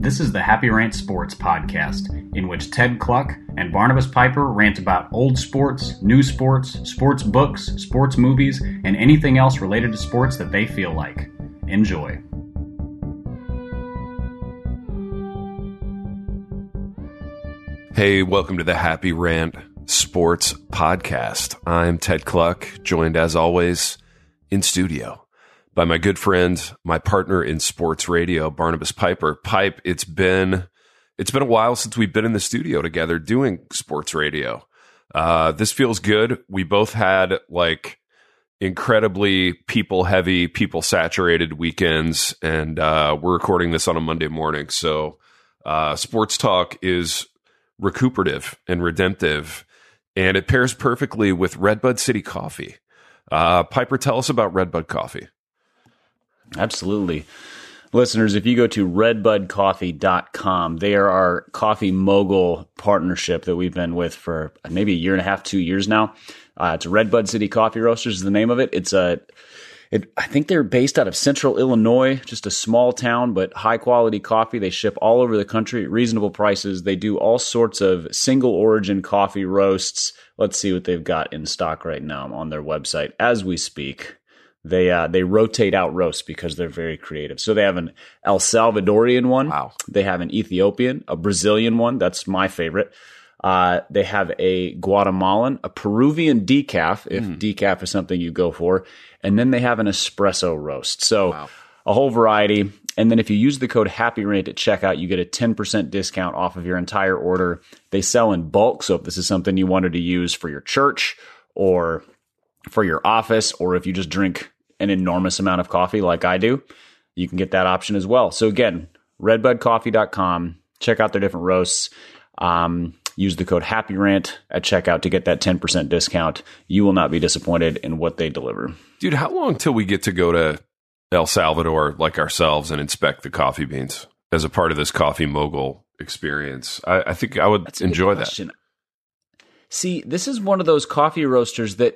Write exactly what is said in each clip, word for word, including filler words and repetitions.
This is the Happy Rant Sports podcast, in which Ted Cluck and Barnabas Piper rant about old sports, new sports, sports books, sports movies, and anything else related to sports that they feel like. Enjoy. Hey, welcome to the Happy Rant Sports podcast. I'm Ted Cluck, joined as always in studio by my good friend, my partner in sports radio, Barnabas Piper. Pipe, it's been it's been a while since we've been in the studio together doing sports radio. Uh, this feels good. We both had like incredibly people-heavy, people-saturated weekends, and uh, we're recording this on a Monday morning. So uh, sports talk is recuperative and redemptive, and it pairs perfectly with Redbud City Coffee. Uh, Piper, tell us about Redbud Coffee. Absolutely. Listeners, if you go to redbud coffee dot com, they are our coffee mogul partnership that we've been with for maybe a year and a half, two years now. Uh, it's Redbud City Coffee Roasters is the name of it. It's a, it, I think they're based out of Central Illinois, just a small town, but high quality coffee. They ship all over the country at reasonable prices. They do all sorts of single origin coffee roasts. Let's see what they've got in stock right now on their website as we speak. They uh, they rotate out roasts because they're very creative. So they have an El Salvadorian one. Wow. They have an Ethiopian, a Brazilian one. That's my favorite. Uh, they have a Guatemalan, a Peruvian decaf, if mm. decaf is something you go for. And then they have an espresso roast. So wow. a whole variety. And then if you use the code HAPPYRANT at checkout, you get a ten percent discount off of your entire order. They sell in bulk. So if this is something you wanted to use for your church or for your office, or if you just drink an enormous amount of coffee like I do, you can get that option as well. So again, redbud coffee dot com, check out their different roasts. Um, use the code HAPPYRANT at checkout to get that ten percent discount. You will not be disappointed in what they deliver. Dude, how long till we get to go to El Salvador like ourselves and inspect the coffee beans as a part of this coffee mogul experience? I, I think I would That's a enjoy good question. that. See, this is one of those coffee roasters that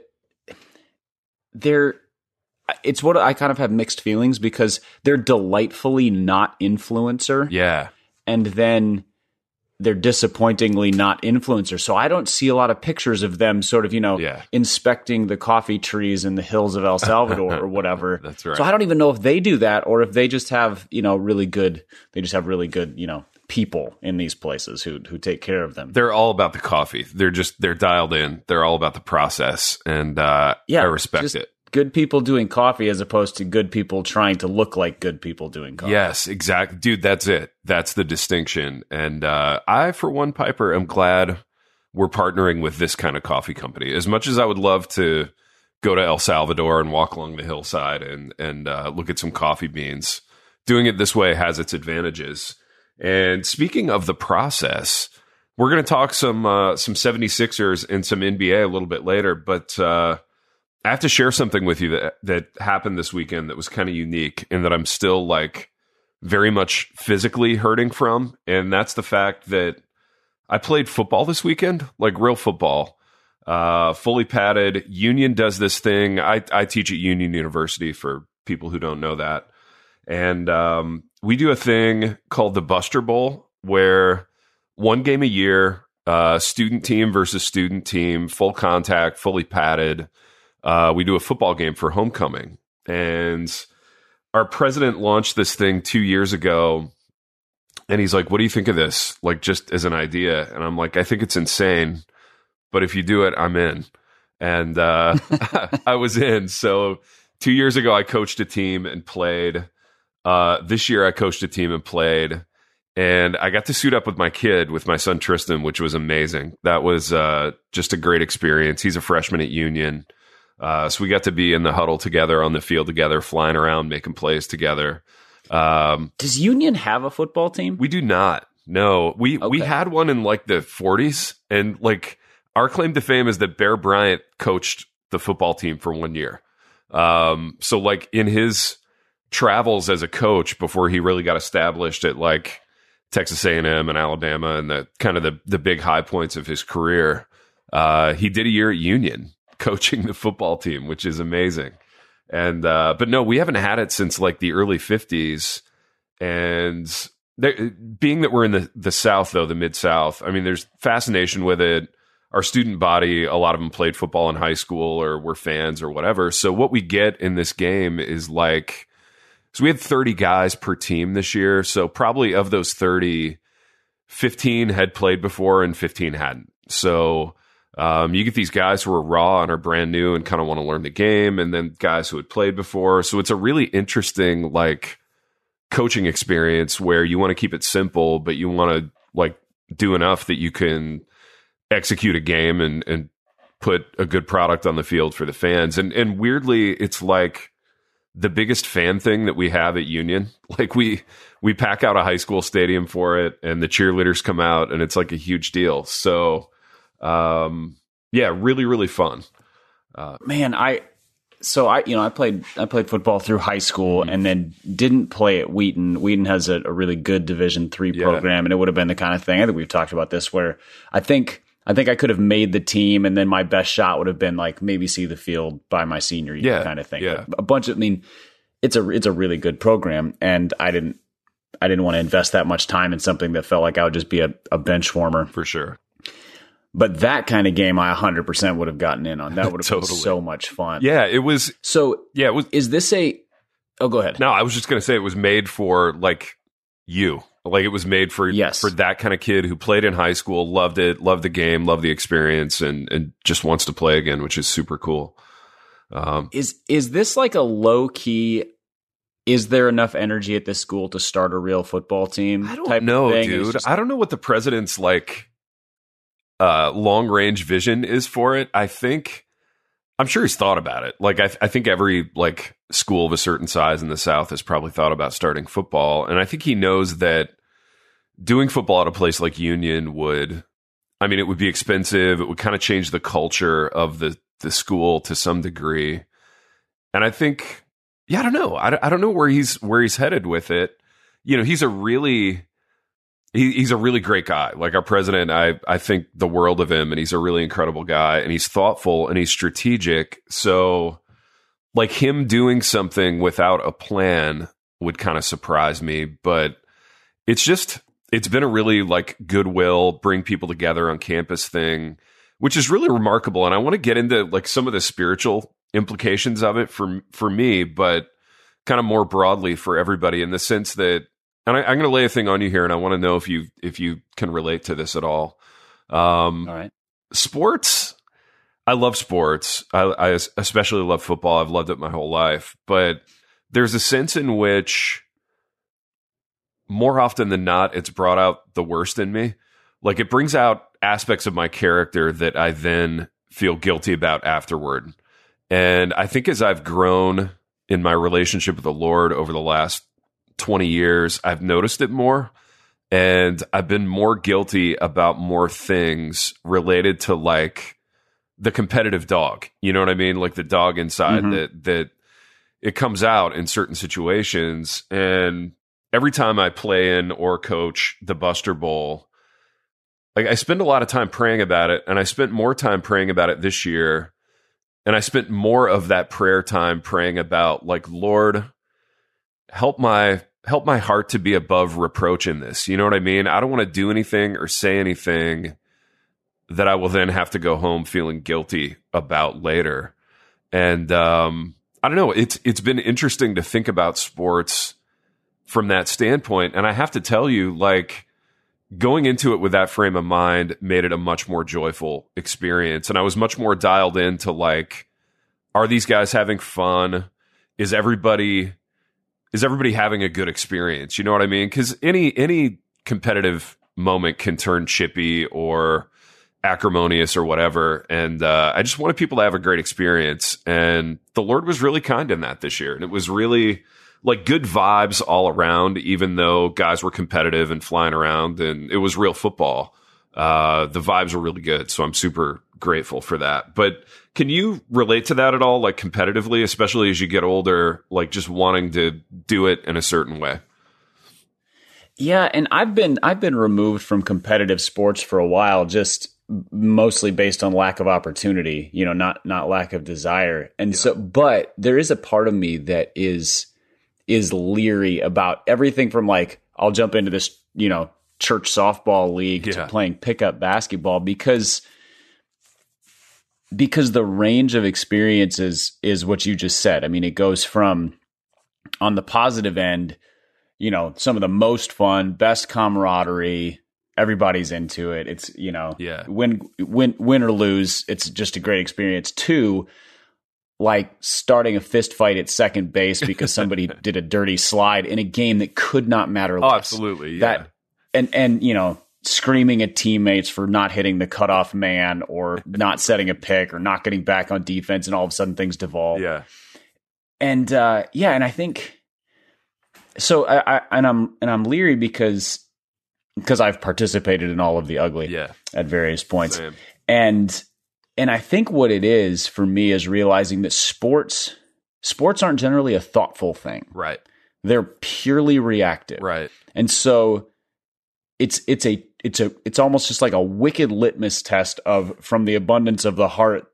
they're, it's what I kind of have mixed feelings because they're delightfully not influencer. Yeah. And then they're disappointingly not influencer. So I don't see a lot of pictures of them sort of, you know, yeah. inspecting the coffee trees in the hills of El Salvador or whatever. That's right. So I don't even know if they do that or if they just have, you know, really good, they just have really good, you know, people in these places who who take care of them. They're all about the coffee. They're just, they're dialed in. They're all about the process. And uh, yeah, I respect just it. Good people doing coffee as opposed to good people trying to look like good people doing coffee. Yes, exactly. Dude, that's it. That's the distinction. And uh, I, for one, Piper, am glad we're partnering with this kind of coffee company. As much as I would love to go to El Salvador and walk along the hillside and, and uh, look at some coffee beans, doing it this way has its advantages. And speaking of the process, we're going to talk some uh, some seventy-sixers and some N B A a little bit later, but uh, I have to share something with you that that happened this weekend that was kind of unique and that I'm still like very much physically hurting from. And that's the fact that I played football this weekend, like real football, uh, fully padded. Union does this thing. I, I teach at Union University for people who don't know that. And um, we do a thing called the Buster Bowl where one game a year, uh, student team versus student team, full contact, fully padded. Uh, we do a football game for homecoming, and our president launched this thing two years ago, and he's like, what do you think of this? Like, just as an idea. And I'm like, I think it's insane, but if you do it, I'm in. And uh, I was in. So two years ago, I coached a team and played. Uh, this year, I coached a team and played. And I got to suit up with my kid, with my son Tristan, which was amazing. That was uh, just a great experience. He's a freshman at Union. Uh, so we got to be in the huddle together, on the field together, flying around, making plays together. Um, Does Union have a football team? We do not. No, we, okay. we had one in like the forties, and like our claim to fame is that Bear Bryant coached the football team for one year. Um, so like in his travels as a coach before he really got established at like Texas A and M and Alabama and the kind of the, the big high points of his career, uh, he did a year at Union coaching the football team, which is amazing. And, uh, but no, we haven't had it since like the early fifties. And there, being that we're in the, the South, though, the Mid-South, I mean, there's fascination with it. Our student body, a lot of them played football in high school or were fans or whatever. So what we get in this game is like, so we had thirty guys per team this year. So probably of those thirty, fifteen had played before and fifteen hadn't. So um, you get these guys who are raw and are brand new and kind of want to learn the game, and then guys who had played before. So it's a really interesting like coaching experience where you want to keep it simple, but you want to like do enough that you can execute a game and, and put a good product on the field for the fans. And and weirdly, it's like the biggest fan thing that we have at Union. Like we we pack out a high school stadium for it, and the cheerleaders come out, and it's like a huge deal. So, um, yeah, really, really fun. Uh, Man, I so I you know I played I played football through high school mm-hmm. and then didn't play at Wheaton. Wheaton has a, a really good Division three yeah. program, and it would have been the kind of thing. I think we've talked about this where I think. I think I could have made the team, and then my best shot would have been like maybe see the field by my senior year, yeah, kind of thing. Yeah. A bunch of, I mean, it's a it's a really good program, and I didn't I didn't want to invest that much time in something that felt like I would just be a, a bench warmer for sure. But that kind of game, I one hundred percent would have gotten in on. That would have totally. been so much fun. Yeah, it was. So yeah, it was. Is this a? Oh, go ahead. No, I was just going to say it was made for like you. Like it was made for yes. for that kind of kid who played in high school, loved it, loved the game, loved the experience, and and just wants to play again, which is super cool. Um, is is this like a low key? Is there enough energy at this school to start a real football team? I don't know, dude. Just, I don't know what the president's like uh, long range vision is for it. I think I'm sure he's thought about it. Like I, th- I think every like school of a certain size in the South has probably thought about starting football, and I think he knows that. Doing football at a place like Union would, I mean, it would be expensive. It would kind of change the culture of the, the school to some degree. And I think, yeah, I don't know. I, I don't know where he's, where he's headed with it. You know, he's a really, he, he's a really great guy. Like our president, I, I think the world of him, and he's a really incredible guy, and he's thoughtful and he's strategic. So like him doing something without a plan would kind of surprise me, but it's just, it's been a really like goodwill, bring people together on campus thing, which is really remarkable. And I want to get into like some of the spiritual implications of it for, for me, but kind of more broadly for everybody in the sense that, and I, I'm going to lay a thing on you here, and I want to know if you, if you can relate to this at all. Um, all right. Sports. I love sports. I, I especially love football. I've loved it my whole life, but there's a sense in which more often than not, it's brought out the worst in me. Like it brings out aspects of my character that I then feel guilty about afterward. And I think as I've grown in my relationship with the Lord over the last twenty years, I've noticed it more. And I've been more guilty about more things related to like the competitive dog. You know what I mean? Like the dog inside mm-hmm. that, that it comes out in certain situations. And every time I play in or coach the Buster Bowl, like I spend a lot of time praying about it, and I spent more time praying about it this year, and I spent more of that prayer time praying about like, Lord, help my help my heart to be above reproach in this. You know what I mean? I don't want to do anything or say anything that I will then have to go home feeling guilty about later. And um, I don't know. It's it's been interesting to think about sports from that standpoint. And I have to tell you, like, going into it with that frame of mind made it a much more joyful experience. And I was much more dialed into, like, are these guys having fun? Is everybody is everybody having a good experience? You know what I mean? Because any any competitive moment can turn chippy or acrimonious or whatever. And uh, I just wanted people to have a great experience. And the Lord was really kind in that this year. And it was really like good vibes all around, even though guys were competitive and flying around and it was real football. Uh, the vibes were really good. So I'm super grateful for that. But can you relate to that at all? Like competitively, especially as you get older, like just wanting to do it in a certain way? Yeah. And I've been, I've been removed from competitive sports for a while, just mostly based on lack of opportunity, you know, not, not lack of desire. And yeah. so, but there is a part of me that is, is leery about everything from like, I'll jump into this, you know, church softball league Yeah. to playing pickup basketball because because the range of experiences is what you just said. I mean, it goes from on the positive end, you know, some of the most fun, best camaraderie, everybody's into it. It's, you know, Yeah. win, win, win or lose, it's just a great experience. Two, like starting a fist fight at second base because somebody did a dirty slide in a game that could not matter less. Oh, absolutely. Yeah. That, and, and, you know, screaming at teammates for not hitting the cutoff man or not setting a pick or not getting back on defense, and all of a sudden things devolve. yeah. And uh, yeah, and I think so. I, I and I'm and I'm leery because because I've participated in all of the ugly Yeah. at various points, Same. and and I think what it is for me is realizing that sports sports aren't generally a thoughtful thing. Right. They're purely reactive, Right. and so it's it's a it's a it's almost just like a wicked litmus test of from the abundance of the heart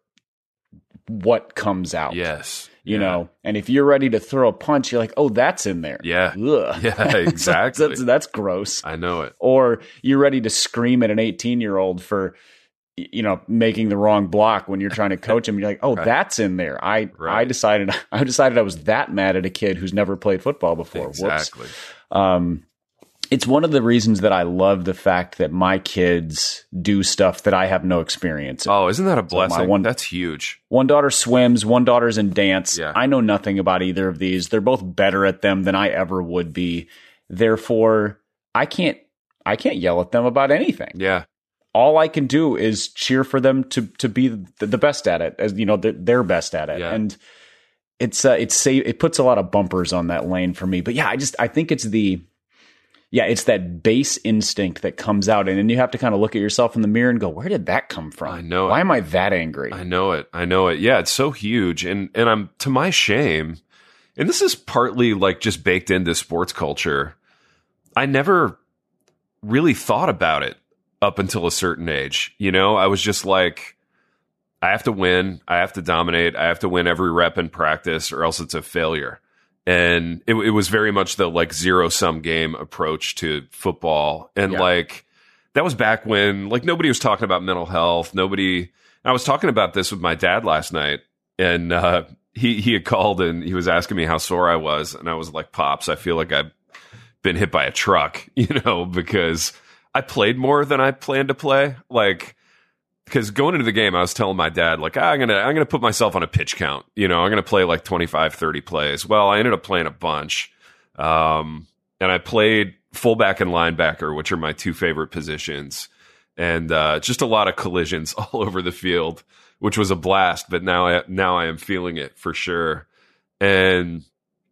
what comes out. Yes. You Yeah. know, and if you're ready to throw a punch, you're like, oh, that's in there. Yeah. Ugh. Yeah, exactly. that's, that's gross. I know it. Or you're ready to scream at an eighteen year old for, y- you know, making the wrong block when you're trying to coach him. You're like, oh, Right. that's in there. I, I Right. decided, I decided I was that mad at a kid who's never played football before. Exactly. Whoops. Um, it's one of the reasons that I love the fact that my kids do stuff that I have no experience in. Oh, isn't that a blessing? one- That's huge. One daughter swims, one daughter's in dance. Yeah. I know nothing about either of these. They're both better at them than I ever would be. Therefore, I can't I can't yell at them about anything. Yeah. All I can do is cheer for them to to be the, the best at it, as you know, they're, they're best at it. Yeah. And it's uh, it's sa- it puts a lot of bumpers on that lane for me. But yeah, I just I think it's the yeah, it's that base instinct that comes out, and then you have to kind of look at yourself in the mirror and go, where did that come from? I know it. Why am I that angry? I know it. I know it. Yeah, it's so huge. And and I'm to my shame, and this is partly like just baked into sports culture. I never really thought about it up until a certain age. You know, I was just like, I have to win, I have to dominate, I have to win every rep in practice, or else it's a failure. And it, it was very much the like zero sum game approach to football. And Yeah. like, that was back when like nobody was talking about mental health. Nobody, I was talking about this with my dad last night, and uh, he, he had called and he was asking me how sore I was. And I was like, Pops, I feel like I've been hit by a truck, you know, because I played more than I planned to play. Like, because going into the game, I was telling my dad, like, ah, I'm going to, I'm going to put myself on a pitch count. You know, I'm going to play like twenty-five, thirty plays. Well, I ended up playing a bunch. Um, and I played fullback and linebacker, which are my two favorite positions. And, uh, just a lot of collisions all over the field, which was a blast. But now I, now I am feeling it for sure. And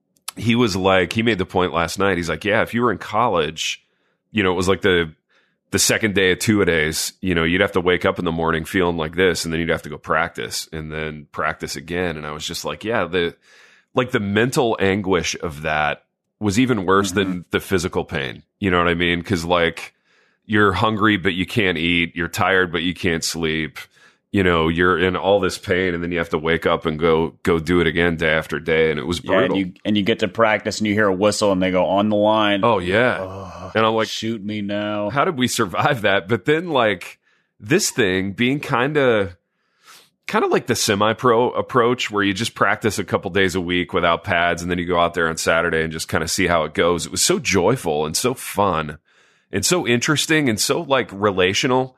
he was like, he made the point last night. He's like, yeah, if you were in college, you know, it was like the, the second day of two-a-days, you know, you'd have to wake up in the morning feeling like this, and then you'd have to go practice and then practice again. And I was just like, yeah, the, like the mental anguish of that was even worse Mm-hmm. than the physical pain. You know what I mean? Cause like you're hungry, but you can't eat. You're tired, but you can't sleep. You know, you're in all this pain, and then you have to wake up and go, go do it again day after day. And it was Yeah, brutal. and you and you get to practice and you hear a whistle and they go on the line. oh yeah. Ugh, and I'm like, shoot me now. how did we survive that? But then like this thing being kind of kind of like the semi-pro approach where you just practice a couple days a week without pads, and then you go out there on Saturday and just kind of see how it goes. It was so joyful and so fun and so interesting and so like relational.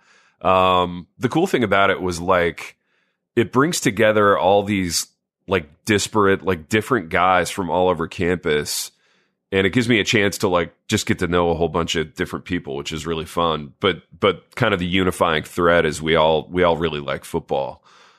Um, the cool thing about it was like it brings together all these like disparate, like different guys from all over campus. And it gives me a chance to like just get to know a whole bunch of different people, which is really fun. But but kind of the unifying thread is we all we all really like football.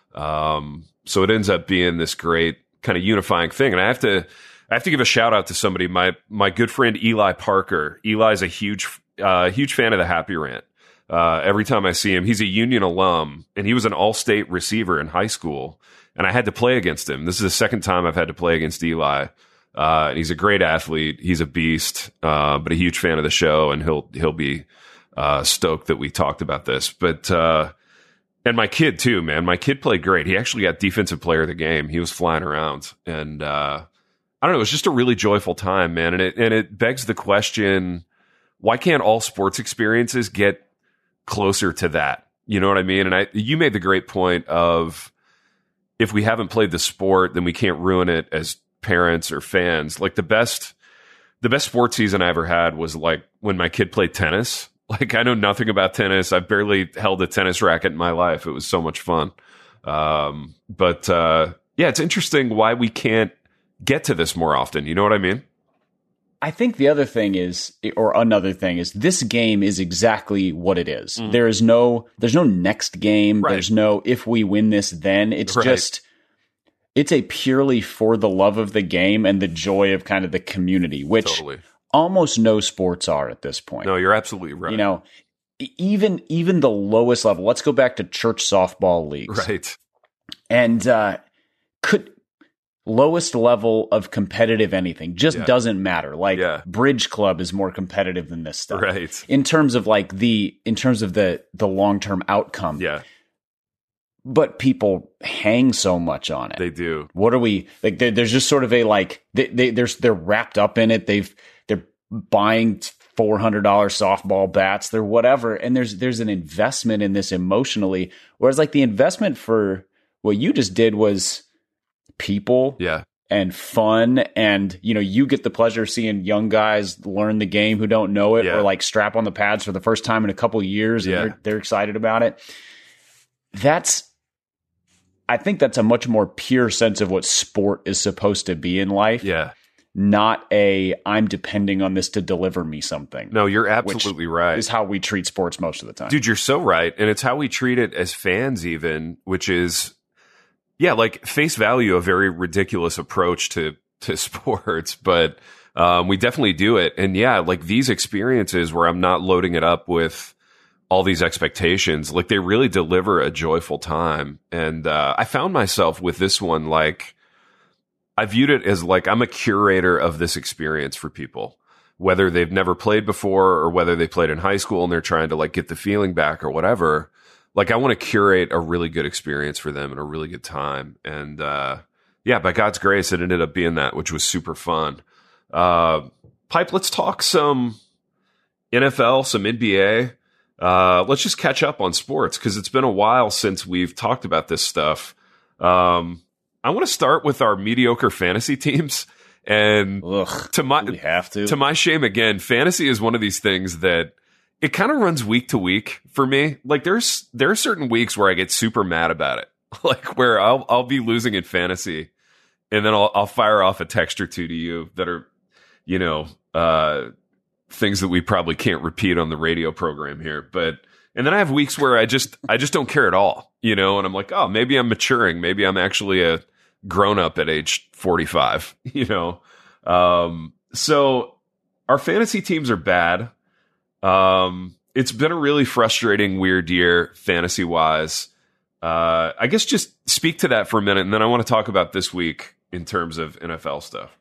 Um, so it ends up being this great kind of unifying thing. And I have to I have to give a shout out to somebody, my my good friend Eli Parker. Eli's a huge uh, huge fan of the Happy Rant. Uh, every time I see him, he's a Union alum, and he was an all-state receiver in high school. And I had to play against him. This is the second time I've had to play against Eli. Uh, and he's a great athlete. He's a beast, uh, but a huge fan of the show, and he'll he'll be uh, stoked that we talked about this. But uh, and my kid too, man. My kid played great. He actually got defensive player of the game. He was flying around, and uh, I don't know. It was just a really joyful time, man. And it and it begs the question, why can't all sports experiences get closer to that? You know what I mean? And I, you made the great point of, if we haven't played the sport, then we can't ruin it as parents or fans. Like the best, the best sports season I ever had was like when my kid played tennis. Like I know nothing about tennis. I've barely held a tennis racket in my life. It was so much fun. Um, but uh, yeah, it's interesting why we can't get to this more often. You know what I mean? I think the other thing is, or another thing is, this game is exactly what it is. Mm. There is no, there's no next game. Right. There's no, if we win this, then it's right. just, it's a purely for the love of the game and the joy of kind of the community, which totally. almost no sports are at this point. No, you're absolutely right. You know, even, even the lowest level, let's go back to church softball leagues. Right. And, uh, could, lowest level of competitive anything just yeah. doesn't matter. Like yeah. Bridge Club is more competitive than this stuff. Right. In terms of like the in terms of the the long-term outcome. Yeah. But people hang so much on it. They do. What are we like there's just sort of a like they, they there's they're wrapped up in it. They've they're buying four hundred dollars softball bats, they're whatever, and there's there's an investment in this emotionally, whereas like the investment for what you just did was people yeah. and fun, and you know, you get the pleasure of seeing young guys learn the game who don't know it yeah. or like strap on the pads for the first time in a couple of years and yeah. they're, they're excited about it. That's I think that's a much more pure sense of what sport is supposed to be in life. Yeah. Not a I'm depending on this to deliver me something. No, you're absolutely right. Is how we treat sports most of the time. Dude, you're so right. And it's how we treat it as fans even, which is yeah, like face value, a very ridiculous approach to, to sports, but um, we definitely do it. And yeah, like these experiences where I'm not loading it up with all these expectations, like they really deliver a joyful time. And uh, I found myself with this one, like I viewed it as like I'm a curator of this experience for people, whether they've never played before or whether they played in high school and they're trying to like get the feeling back or whatever. Like I want to curate a really good experience for them and a really good time. And, uh, yeah, by God's grace, it ended up being that, which was super fun. Uh, Pipe, let's talk some N F L, some N B A. Uh, let's just catch up on sports because it's been a while since we've talked about this stuff. Um, I want to start with our mediocre fantasy teams. And Ugh, to my, we have to, to my shame again, fantasy is one of these things that it kind of runs week to week for me. Like there's there are certain weeks where I get super mad about it, like where I'll I'll be losing in fantasy, and then I'll I'll fire off a text or two to you that are, you know, uh, things that we probably can't repeat on the radio program here. But and then I have weeks where I just I just don't care at all, you know, and I'm like, oh, maybe I'm maturing, maybe I'm actually a grown up at age forty-five, you know. Um, so our fantasy teams are bad. Um, it's been a really frustrating, weird year fantasy wise. Uh, I guess just speak to that for a minute, and then I want to talk about this week in terms of N F L stuff.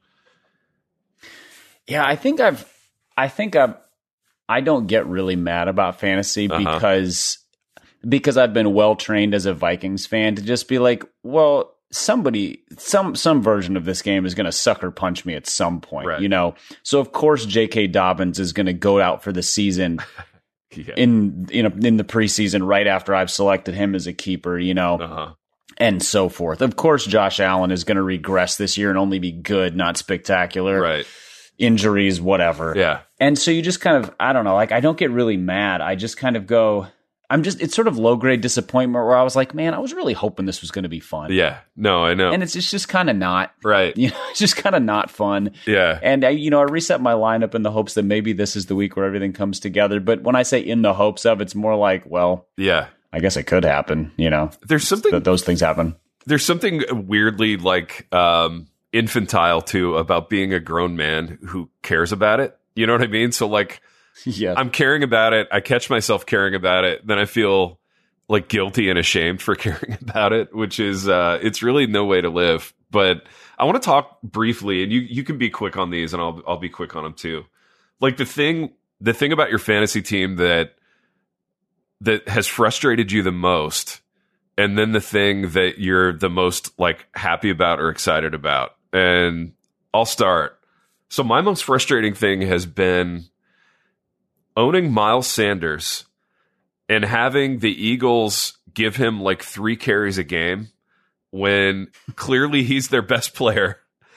Yeah, I think I've, I think I've, I don't get really mad about fantasy uh-huh. because, because I've been well trained as a Vikings fan to just be like, well, somebody, some some version of this game is going to sucker punch me at some point, right. you know? So, of course, J K. Dobbins is going to go out for the season yeah. in, you know, in the preseason right after I've selected him as a keeper, you know, uh-huh. and so forth. Of course, Josh Allen is going to regress this year and only be good, not spectacular. Right. Injuries, whatever. Yeah. And so you just kind of, I don't know, like I don't get really mad. I just kind of go... I'm just, it's sort of low grade disappointment where I was like, man, I was really hoping this was going to be fun. Yeah, no, I know. And it's, it's just kind of not. Right. You know, it's just kind of not fun. Yeah. And I, you know, I reset my lineup in the hopes that maybe this is the week where everything comes together. But when I say in the hopes of, it's more like, well, yeah, I guess it could happen. You know, there's something that those things happen. There's something weirdly like um, infantile too about being a grown man who cares about it. You know what I mean? So like, yeah, I'm caring about it. I catch myself caring about it. Then I feel like guilty and ashamed for caring about it, which is, uh, it's really no way to live. But I want to talk briefly, and you, you can be quick on these and I'll, I'll be quick on them too. Like the thing, the thing about your fantasy team that, that has frustrated you the most, and then the thing that you're the most like happy about or excited about. And I'll start. So my most frustrating thing has been owning Miles Sanders and having the Eagles give him like three carries a game when clearly he's their best player,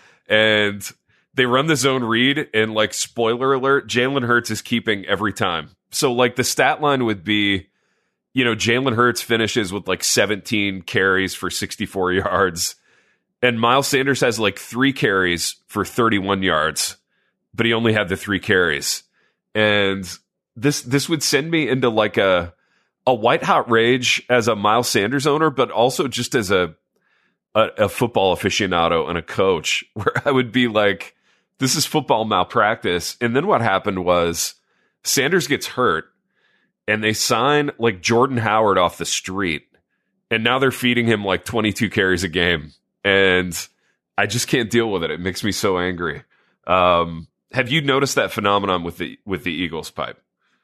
and they run the zone read, and like, spoiler alert, Jalen Hurts is keeping every time. So like the stat line would be, you know, Jalen Hurts finishes with like seventeen carries for sixty-four yards, and Miles Sanders has like three carries for thirty-one yards, but he only had the three carries. And this this would send me into like a a white hot rage as a Miles Sanders owner, but also just as a, a a football aficionado and a coach, where I would be like, this is football malpractice. And then what happened was Sanders gets hurt, and they sign like Jordan Howard off the street, and now they're feeding him like twenty-two carries a game, and I just can't deal with it. It makes me so angry. Um, have you noticed that phenomenon with the with the Eagles, Pipe?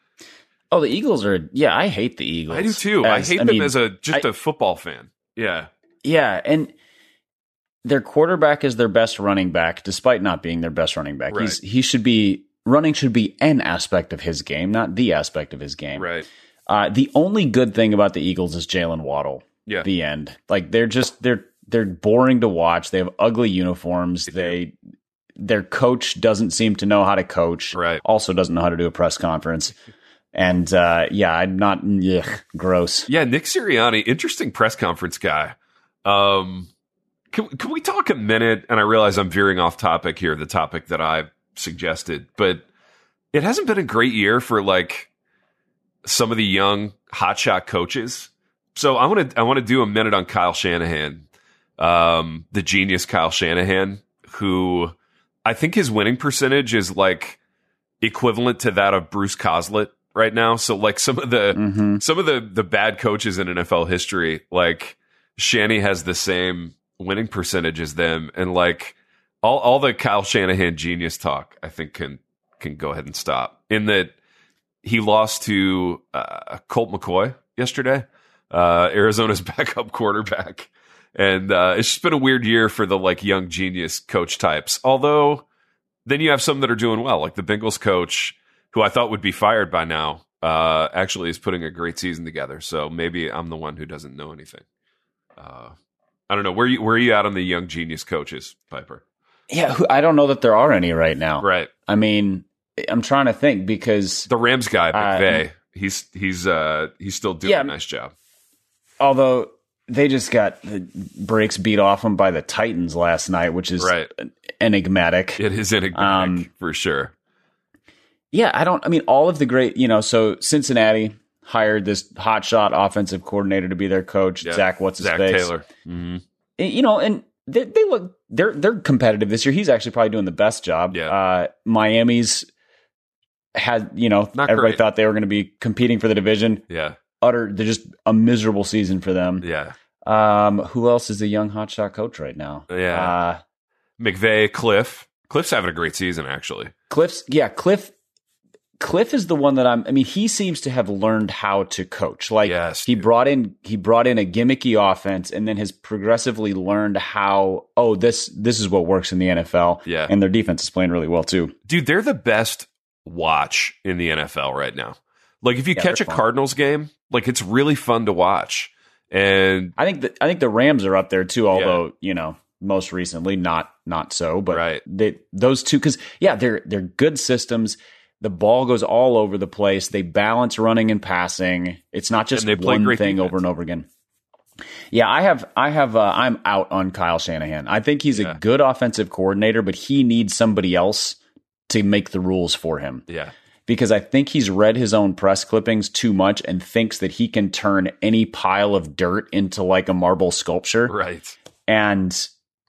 Oh, the Eagles are, yeah, I hate the Eagles. I do too. As, I hate I them mean, as a just I, a football fan. Yeah. Yeah, and their quarterback is their best running back, despite not being their best running back. Right. He's he should be running should be an aspect of his game, not the aspect of his game. Right. Uh, the only good thing about the Eagles is Jalen Waddle. Yeah. The end. Like they're just they're they're boring to watch. They have ugly uniforms. They their coach doesn't seem to know how to coach. Right. Also doesn't know how to do a press conference. And uh, yeah, I'm not ugh, gross. Yeah, Nick Sirianni, interesting press conference guy. Um, can, can we talk a minute? And I realize I'm veering off topic here, the topic that I suggested, but it hasn't been a great year for like some of the young hotshot coaches. So I want to I want to do a minute on Kyle Shanahan, um, the genius Kyle Shanahan, who I think his winning percentage is like equivalent to that of Bruce Coslett right now. So like some of the mm-hmm. some of the the bad coaches in N F L history, like Shanny has the same winning percentage as them, and like all all the Kyle Shanahan genius talk, I think can can go ahead and stop. In that he lost to uh, Colt McCoy yesterday, uh, Arizona's backup quarterback, and uh, it's just been a weird year for the like young genius coach types. Although then you have some that are doing well, like the Bengals coach, who I thought would be fired by now, uh, actually is putting a great season together. So maybe I'm the one who doesn't know anything. Uh, I don't know. Where you where are you at on the young genius coaches, Piper? Yeah, I don't know that there are any right now. Right. I mean, I'm trying to think because the Rams guy, McVay, uh, he's he's uh, he's still doing yeah, a nice job. Although they just got the brakes beat off them by the Titans last night, which is right. enigmatic. It is enigmatic um, for sure. Yeah, I don't. I mean, all of the great, you know. So Cincinnati hired this hotshot offensive coordinator to be their coach, yeah. Zach. What's his Zach face? Taylor. Mm-hmm. And, you know, and they, they look they're they're competitive this year. He's actually probably doing the best job. Yeah. Uh, Miami's had, you know, Not everybody great. thought they were going to be competing for the division. Yeah. Utter, they're just a miserable season for them. Yeah. Um, who else is a young hotshot coach right now? Yeah. Uh, McVay, Cliff. Cliff's having a great season, actually. Cliff's, yeah, Cliff. Cliff is the one that I'm. I mean, he seems to have learned how to coach. Like yes, he dude. brought in, he brought in a gimmicky offense, and then has progressively learned how. Oh, this this is what works in the N F L. Yeah, and their defense is playing really well too. Dude, they're the best watch in the N F L right now. Like if you yeah, catch a fun. Cardinals game, like it's really fun to watch. And I think that I think the Rams are up there too. Although yeah. you know, most recently not not so, but right. they, those two because yeah, they're they're good systems. The ball goes all over the place. They balance running and passing. It's not just one thing defense. over and over again. Yeah, I have, I have, uh, I'm out on Kyle Shanahan. I think he's yeah. a good offensive coordinator, but he needs somebody else to make the rules for him. Yeah, because I think he's read his own press clippings too much and thinks that he can turn any pile of dirt into like a marble sculpture. Right, and.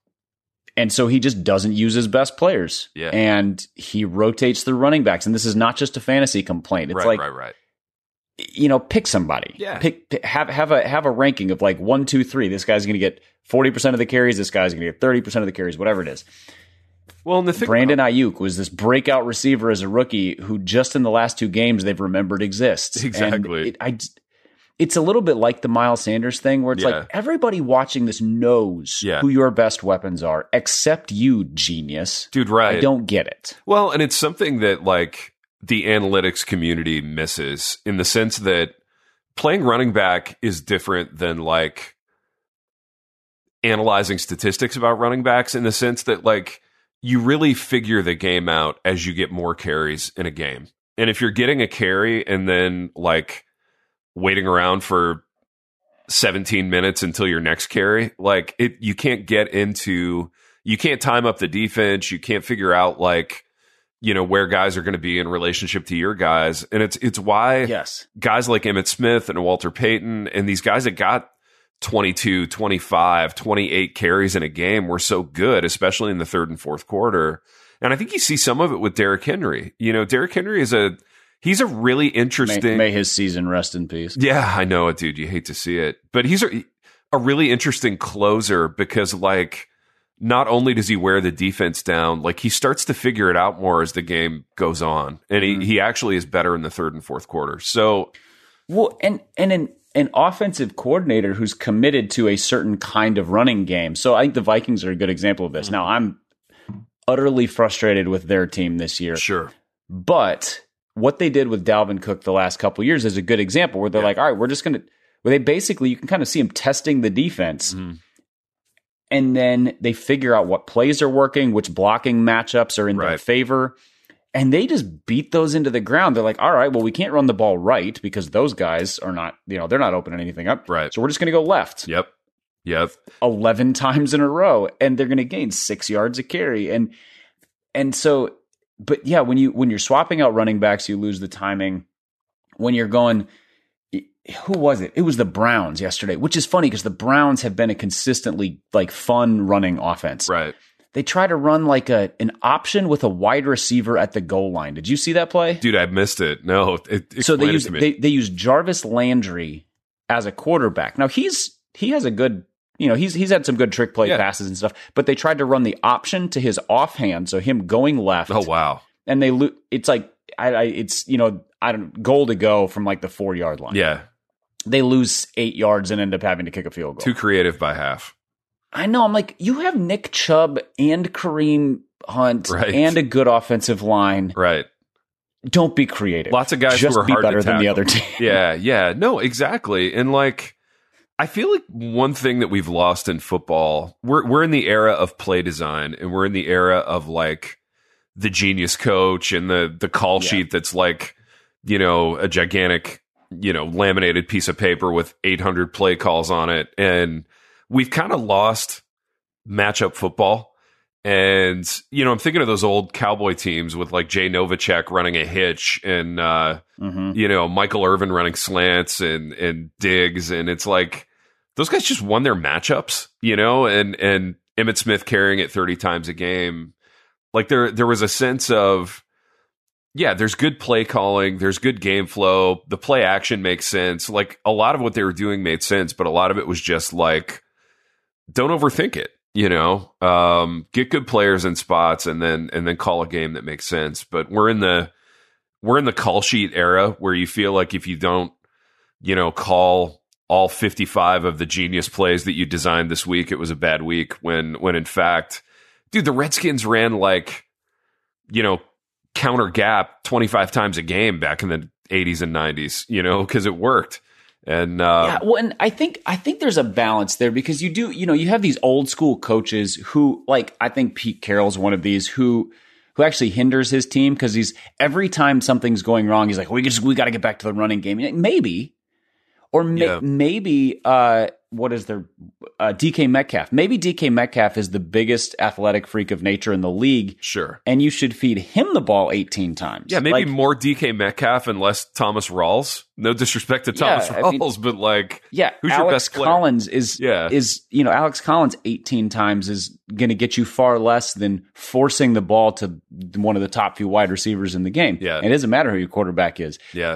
And so he just doesn't use his best players. Yeah. And he rotates the running backs. And this is not just a fantasy complaint. It's right, like, right, right. you know, pick somebody. Yeah. Pick, pick have have a have a ranking of like one, two, three. This guy's going to get forty percent of the carries. This guy's going to get thirty percent of the carries. Whatever it is. Well, and the thing Brandon about- Ayuk was this breakout receiver as a rookie who just in the last two games they've remembered exists. Exactly. And it, I. It's a little bit like the Miles Sanders thing where it's yeah. like everybody watching this knows yeah. who your best weapons are, except you, genius. Dude, right. I don't get it. Well, and it's something that like the analytics community misses, in the sense that playing running back is different than like analyzing statistics about running backs, in the sense that like you really figure the game out as you get more carries in a game. And if you're getting a carry and then like waiting around for seventeen minutes until your next carry, like it, you can't get into, you can't time up the defense. You can't figure out like, you know, where guys are going to be in relationship to your guys. And it's, it's why yes. guys like Emmitt Smith and Walter Payton and these guys that got twenty-two, twenty-five, twenty-eight carries in a game were so good, especially in the third and fourth quarter. And I think you see some of it with Derrick Henry. You know, Derrick Henry is a, he's a really interesting. May, may his season rest in peace. Yeah, I know it, dude. You hate to see it. But he's a, a really interesting closer because, like, not only does he wear the defense down, like, he starts to figure it out more as the game goes on. And he, mm-hmm. he actually is better in the third and fourth quarter. So, well, and, and an, an offensive coordinator who's committed to a certain kind of running game. So I think the Vikings are a good example of this. Mm-hmm. Now, I'm utterly frustrated with their team this year. Sure. But what they did with Dalvin Cook the last couple of years is a good example where they're yeah. like, all right, we're just going to, well, they basically, you can kind of see them testing the defense. Mm-hmm. And then they figure out what plays are working, which blocking matchups are in right. their favor. And they just beat those into the ground. They're like, all right, well, we can't run the ball right because those guys are not, you know, they're not opening anything up. Right. So we're just going to go left. Yep. Yep. eleven times in a row. And they're going to gain six yards a carry. And, and so, but yeah, when you, when you're swapping out running backs, you lose the timing. When you're going, who was it? It was the Browns yesterday, which is funny because the Browns have been a consistently like fun running offense. Right. They try to run like a an option with a wide receiver at the goal line. Did you see that play? Dude, I missed it. No. It, so they use they, they use Jarvis Landry as a quarterback. Now he's he has a good, you know, he's he's had some good trick play yeah. passes and stuff, but they tried to run the option to his offhand, so him going left. Oh wow. And they lo- it's like I, I it's, you know, I don't goal to go from like the four yard line. Yeah. They lose eight yards and end up having to kick a field goal. Too creative by half. I know. I'm like, you have Nick Chubb and Kareem Hunt right. and a good offensive line. Right. Don't be creative. Lots of guys Just who are be hard better to than tackle. the other team. Yeah, yeah. No, exactly. And like, I feel like one thing that we've lost in football, we're we're in the era of play design, and we're in the era of like the genius coach and the the call yeah. sheet that's like, you know, a gigantic, you know, laminated piece of paper with eight hundred play calls on it. And we've kind of lost matchup football. And, you know, I'm thinking of those old Cowboy teams with like Jay Novacek running a hitch and, uh, mm-hmm. you know, Michael Irvin running slants and, and digs. And it's like, those guys just won their matchups, you know, and, and Emmitt Smith carrying it thirty times a game. Like there, there was a sense of, yeah, there's good play calling. There's good game flow. The play action makes sense. Like a lot of what they were doing made sense, but a lot of it was just like, don't overthink it, you know, um, get good players in spots and then, and then call a game that makes sense. But we're in the, we're in the call sheet era where you feel like if you don't, you know, call all fifty-five of the genius plays that you designed this week, it was a bad week when, when in fact, dude, the Redskins ran like, you know, counter gap twenty-five times a game back in the eighties and nineties, you know, because it worked. And uh, yeah, well, and I think I think there's a balance there because you do, you know, you have these old school coaches who, like, I think Pete Carroll's one of these who who actually hinders his team because he's every time something's going wrong, he's like, we just we got to get back to the running game. Maybe, or ma- yeah. maybe uh, what is their uh, D K Metcalf? Maybe D K Metcalf is the biggest athletic freak of nature in the league. Sure. And you should feed him the ball eighteen times. Yeah, maybe like, more D K Metcalf and less Thomas Rawls. No disrespect to Thomas yeah, Rawls, I mean, but like, yeah, who's Alex your best player? Collins is, yeah. is, you know, Alex Collins eighteen times is going to get you far less than forcing the ball to one of the top few wide receivers in the game. Yeah. And it doesn't matter who your quarterback is. Yeah.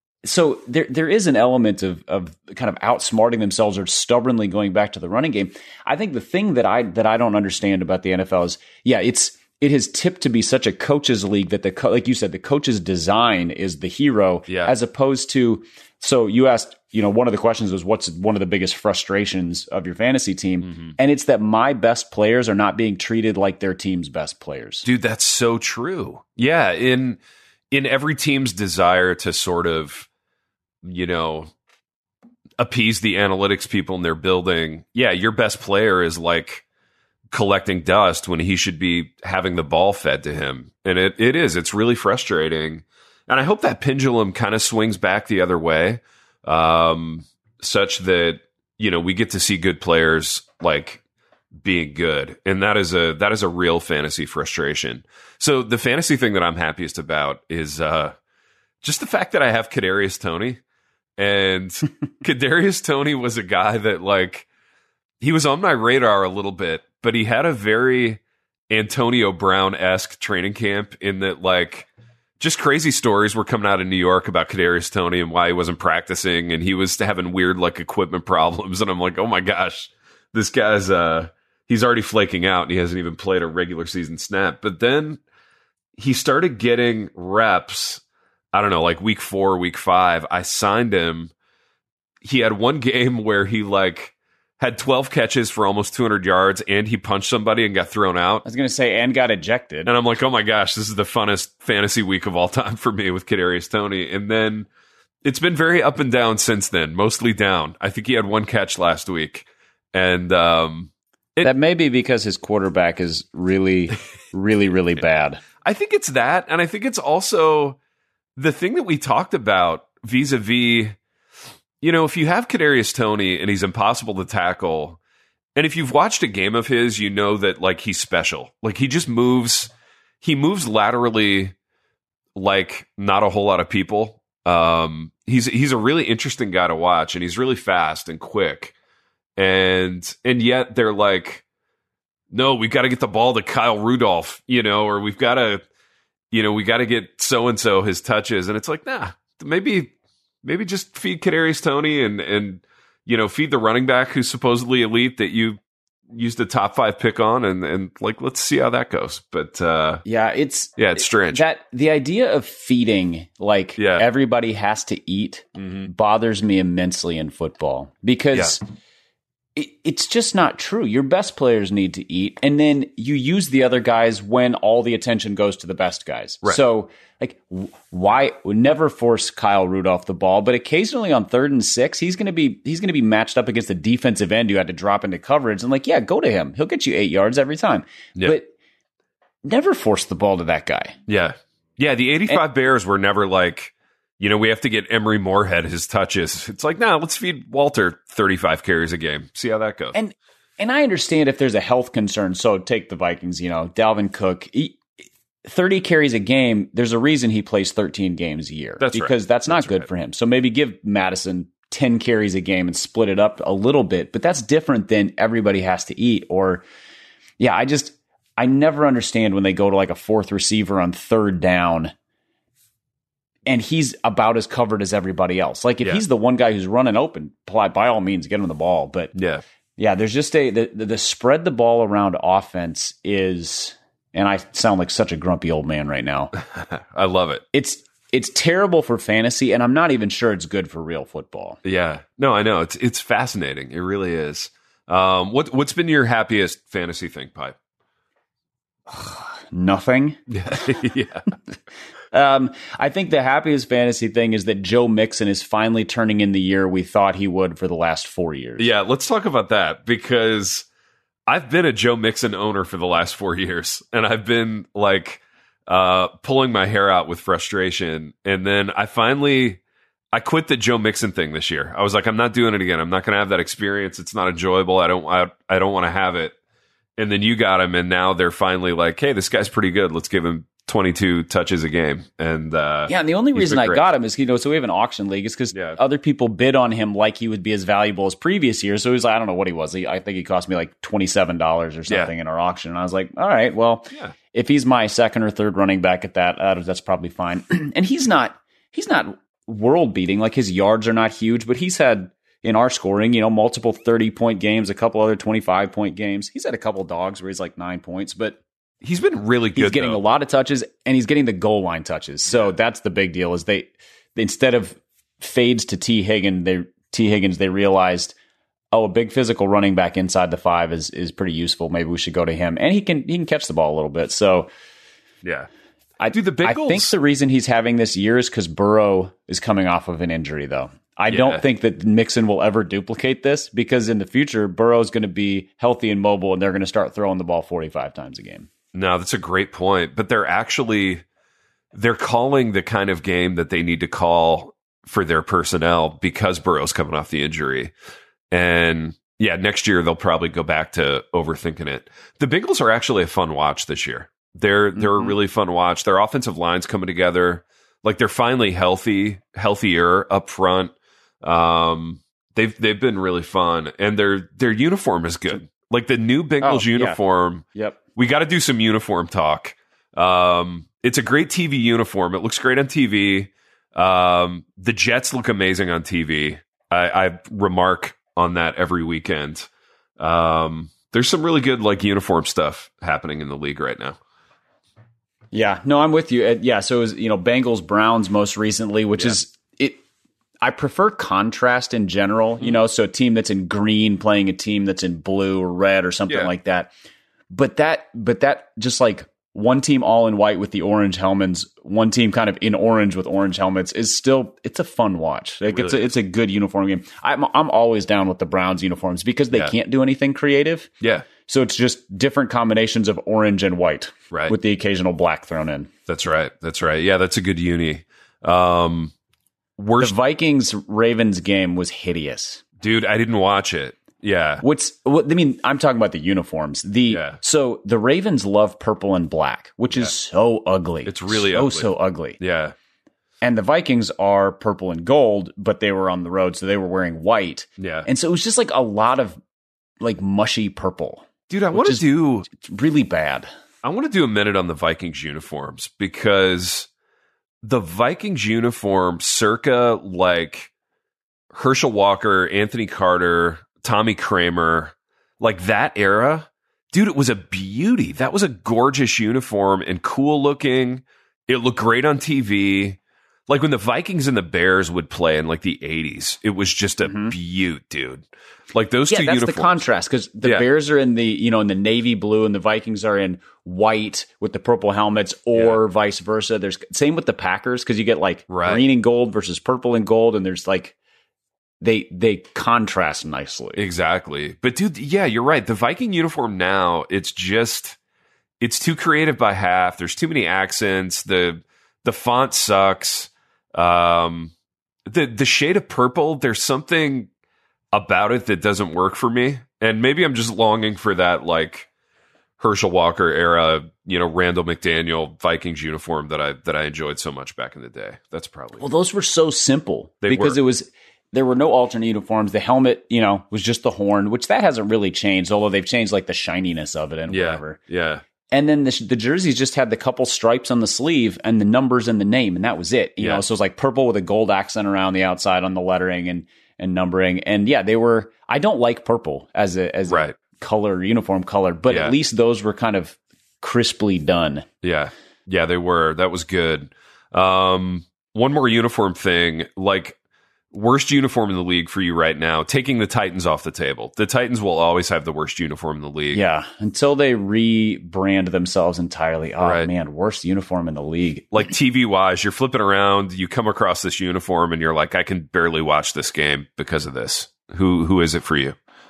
So there there is an element of of kind of outsmarting themselves or stubbornly going back to the running game. I think the thing that I that I don't understand about the N F L is, yeah, it's it has tipped to be such a coaches league that the co- like you said, the coach's design is the hero, yeah. as opposed to. So you asked, you know, one of the questions was what's one of the biggest frustrations of your fantasy team, mm-hmm. and it's that my best players are not being treated like their team's best players. Dude, that's so true. Yeah, in. in every team's desire to sort of, you know, appease the analytics people in their building, yeah, your best player is like collecting dust when he should be having the ball fed to him. And it, it is. It's really frustrating. And I hope that pendulum kind of swings back the other way, um, such that, you know, we get to see good players like being good. And that is a that is a real fantasy frustration. So the fantasy thing that I'm happiest about is uh, just the fact that I have Kadarius Toney. And Kadarius Toney was a guy that, like, he was on my radar a little bit, but he had a very Antonio Brown-esque training camp in that, like, just crazy stories were coming out of New York about Kadarius Toney and why he wasn't practicing, and he was having weird, like, equipment problems. And I'm like, oh my gosh, this guy's uh, he's already flaking out, and he hasn't even played a regular season snap. But then he started getting reps. I don't know, like week four, week five, I signed him. He had one game where he like had twelve catches for almost two hundred yards, and he punched somebody and got thrown out. I was going to say, and got ejected. And I'm like, oh my gosh, this is the funnest fantasy week of all time for me with Kadarius Toney. And then it's been very up and down since then, mostly down. I think he had one catch last week. And um, it, that may be because his quarterback is really, really, really bad. I think it's that. And I think it's also the thing that we talked about vis-a-vis, you know, if you have Kadarius Toney and he's impossible to tackle, and if you've watched a game of his, you know that, like, he's special. Like, he just moves, he moves laterally like not a whole lot of people. Um, he's he's a really interesting guy to watch, and he's really fast and quick. And and yet they're like, no, we've got to get the ball to Kyle Rudolph, you know, or we've got to, you know, we got to get so-and-so his touches. And it's like, nah, maybe maybe just feed Kadarius Toney and, and, you know, feed the running back who's supposedly elite that you used a top five pick on. And, and like, let's see how that goes. But uh, yeah, it's yeah, it's strange. That the idea of feeding, like yeah. everybody has to eat, mm-hmm. bothers me immensely in football because yeah. it, it's just not true. Your best players need to eat, and then you use the other guys when all the attention goes to the best guys. Right. So, like, why never force Kyle Rudolph the ball, but occasionally on third and six, he's going to be he's going to be matched up against a defensive end who had to drop into coverage, and like, yeah, go to him. He'll get you eight yards every time. Yep. But never force the ball to that guy. Yeah, yeah. The eighty-five and, Bears were never like, you know, we have to get Emery Moorhead his touches. It's like, nah, let's feed Walter thirty-five carries a game. See how that goes. And and I understand if there's a health concern. So take the Vikings. You know, Dalvin Cook. He, thirty carries a game, there's a reason he plays thirteen games a year. That's because right. that's not that's good right. for him. So maybe give Madison ten carries a game and split it up a little bit, but that's different than everybody has to eat. Or, yeah, I just, I never understand when they go to like a fourth receiver on third down and he's about as covered as everybody else. Like if yeah. he's the one guy who's running open, by all means, get him the ball. But yeah, yeah, there's just a, the, the, the spread the ball around offense is... And I sound like such a grumpy old man right now. I love it. It's it's terrible for fantasy, and I'm not even sure it's good for real football. Yeah. No, I know. It's it's fascinating. It really is. Um, what, what's been your happiest fantasy thing, Pipe? Nothing. yeah. um, I think the happiest fantasy thing is that Joe Mixon is finally turning in the year we thought he would for the last four years. Yeah, let's talk about that because I've been a Joe Mixon owner for the last four years, and I've been like uh, pulling my hair out with frustration. And then I finally, I quit the Joe Mixon thing this year. I was like, I'm not doing it again. I'm not going to have that experience. It's not enjoyable. I don't, I, I don't want to have it. And then you got him, and now they're finally like, hey, this guy's pretty good. Let's give him twenty-two touches a game. And uh, yeah, and the only reason I got him is, you know, so we have an auction league, is because yeah. other people bid on him like he would be as valuable as previous years. So he was like, I don't know what he was. He, I think he cost me like twenty-seven dollars or something yeah. in our auction. And I was like, all right, well, yeah. if he's my second or third running back at that, uh, that's probably fine. And he's not, he's not world beating. Like his yards are not huge, but he's had in our scoring, you know, multiple thirty point games, a couple other twenty-five point games. He's had a couple dogs where he's like nine points, but he's been really good. He's getting though. a lot of touches, and he's getting the goal line touches. So that's the big deal. Is they instead of fades to T Higgins, they T Higgins they realized, oh, a big physical running back inside the five is is pretty useful. Maybe we should go to him, and he can he can catch the ball a little bit. So yeah, I do the Bengals. I think the reason he's having this year is because Burrow is coming off of an injury, though. I yeah. don't think that Mixon will ever duplicate this because in the future, Burrow is going to be healthy and mobile, and they're going to start throwing the ball forty-five times a game. No, that's a great point. But they're actually they're calling the kind of game that they need to call for their personnel because Burrow's coming off the injury. And yeah, next year they'll probably go back to overthinking it. The Bengals are actually a fun watch this year. They're they're mm-hmm. a really fun watch. Their offensive line's coming together. Like they're finally healthy, healthier up front. Um, they've they've been really fun, and their their uniform is good. Like the new Bengals oh, uniform. Yeah. Yep. We got to do some uniform talk. Um, it's a great T V uniform. It looks great on T V. Um, the Jets look amazing on T V. I, I remark on that every weekend. Um, there's some really good like uniform stuff happening in the league right now. Yeah, no, I'm with you. Uh, yeah, so it was, you know, Bengals Browns most recently, which yeah. is it. I prefer contrast in general, you know, so a team that's in green playing a team that's in blue or red or something yeah. like that. But that, but that just like one team all in white with the orange helmets, one team kind of in orange with orange helmets is still, it's a fun watch. Like really it's a, it's a good uniform game. I'm I'm always down with the Browns uniforms because they yeah. can't do anything creative. Yeah. So it's just different combinations of orange and white, right? With the occasional black thrown in. That's right. That's right. Yeah, that's a good uni. Um, worst the Vikings Ravens game was hideous, dude. I didn't watch it. Yeah. What's what? I mean, I'm talking about the uniforms. The yeah. so the Ravens love purple and black, which yeah. is so ugly. It's really so ugly. so ugly. Yeah. And the Vikings are purple and gold, but they were on the road, so they were wearing white. Yeah. And so it was just like a lot of like mushy purple. Dude, I want to do really bad. I want to do a minute on the Vikings uniforms because the Vikings uniform circa like Herschel Walker, Anthony Carter, Tommy Kramer, like that era, dude, it was a beauty. That was a gorgeous uniform and cool looking. It looked great on T V. Like when the Vikings and the Bears would play in like the eighties, it was just a mm-hmm. beaut, dude. Like those yeah, two that's uniforms. The contrast because the yeah. Bears are in the, you know, in the navy blue and the Vikings are in white with the purple helmets or yeah. vice versa. There's same with the Packers because you get like right. green and gold versus purple and gold. And there's like, they, they contrast nicely. Exactly. But dude, yeah, you're right. The Viking uniform now, it's just, it's too creative by half. There's too many accents. The, the font sucks. Um, the, the shade of purple, there's something about it that doesn't work for me. And maybe I'm just longing for that, like Herschel Walker era, you know, Randall McDaniel Vikings uniform that I, that I enjoyed so much back in the day. That's probably, well, those were so simple they because were. it was, there were no alternate uniforms. The helmet, you know, was just the horn, which that hasn't really changed, although they've changed like the shininess of it and yeah, whatever. Yeah. And then the, the jerseys just had the couple stripes on the sleeve and the numbers and the name, and that was it. You yeah. know, so it was like purple with a gold accent around the outside on the lettering and and numbering. And yeah, they were. I don't like purple as a as right. a color, uniform color, but yeah. at least those were kind of crisply done. Yeah, yeah, they were. That was good. Um, one more uniform thing, like. Worst uniform in the league for you right now, taking the Titans off the table. The Titans will always have the worst uniform in the league. Yeah, until they rebrand themselves entirely. Oh, right. man, worst uniform in the league. Like T V-wise, you're flipping around, you come across this uniform, and you're like, I can barely watch this game because of this. Who Who is it for you?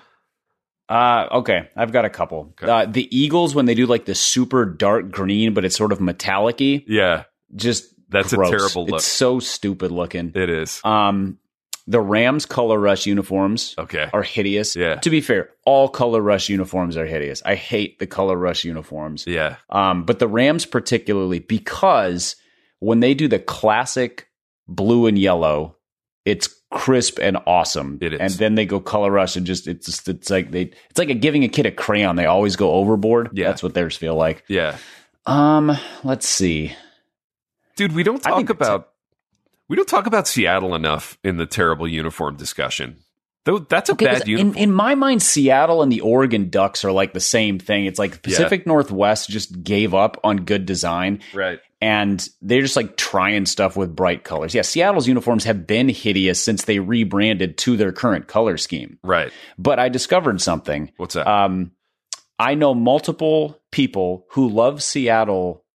Uh, okay, I've got a couple. Okay. Uh, the Eagles, when they do like the super dark green, but it's sort of metallic-y. Yeah. Just That's gross. a terrible look. It's so stupid looking. It is. Um, The Rams Color Rush uniforms okay. are hideous. Yeah. To be fair, all Color Rush uniforms are hideous. I hate the Color Rush uniforms. Yeah. Um, but the Rams particularly because when they do the classic blue and yellow, it's crisp and awesome. It is. And then they go Color Rush and just it's just, it's like they it's like a giving a kid a crayon. They always go overboard. Yeah. That's what theirs feel like. Yeah. Um, let's see. Dude, we don't talk about We don't talk about Seattle enough in the terrible uniform discussion. Though that's a okay, bad uniform. In, in my mind, Seattle and the Oregon Ducks are like the same thing. It's like Pacific yeah. Northwest just gave up on good design. Right. And they're just like trying stuff with bright colors. Yeah, Seattle's uniforms have been hideous since they rebranded to their current color scheme. Right. But I discovered something. What's that? Um, I know multiple people who love Seattle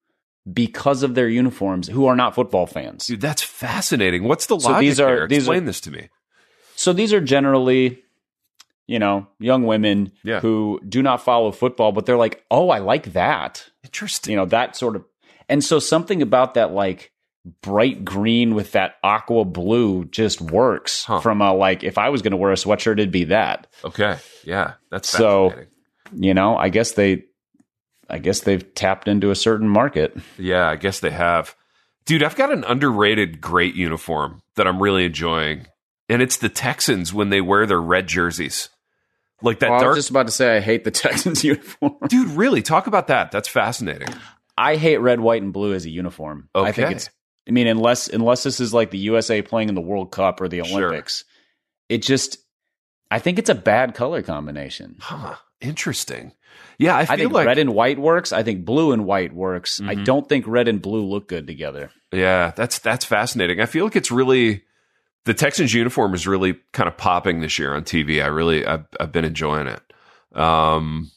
because of their uniforms who are not football fans. Dude, that's fascinating. What's the So logic these are- there? these Explain are- this to me. So these are generally, you know, young women Yeah. who do not follow football, but they're like, oh, I like that. Interesting. You know, that sort of. And so something about that, like, bright green with that aqua blue just works Huh. from a, like, if I was going to wear a sweatshirt, it'd be that. Okay. Yeah. That's So- fascinating. You know, I guess they, I guess they've tapped into a certain market. Yeah, I guess they have. Dude, I've got an underrated great uniform that I'm really enjoying. And it's the Texans when they wear their red jerseys. Like that Well, I dark. was just about to say I hate the Texans uniform. Dude, really? Talk about that. That's fascinating. I hate red, white, and blue as a uniform. I think Okay. it's. I mean, unless unless this is like the U S A playing in the World Cup or the Sure. Olympics, it just. I think it's a bad color combination. Huh. Interesting. Yeah, I feel I think like. red and white works. I think blue and white works. I Mhm. don't think red and blue look good together. Yeah, that's that's fascinating. I feel like it's really the Texans uniform is really kind of popping this year on T V. I really I've, I've been enjoying it. Um,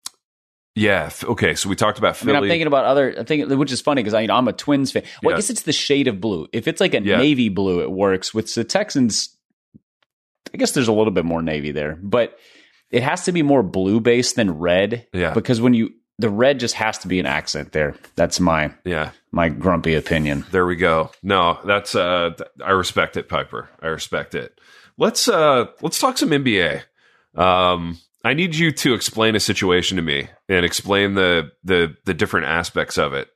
yeah. f- Okay. So we talked about I Philly. mean, I'm thinking about other. I think, which is funny because I, you know, I'm a Twins fan. Well, Yeah. I guess it's the shade of blue. If it's like a Yeah. navy blue, it works. With the Texans, I guess there's a little bit more navy there, but it has to be more blue based than red. Yeah. Because when you the red just has to be an accent there. That's my yeah. my grumpy opinion. There we go. No, that's uh th- I respect it, Piper. I respect it. Let's uh let's talk some N B A. Um I need you to explain a situation to me and explain the the the different aspects of it.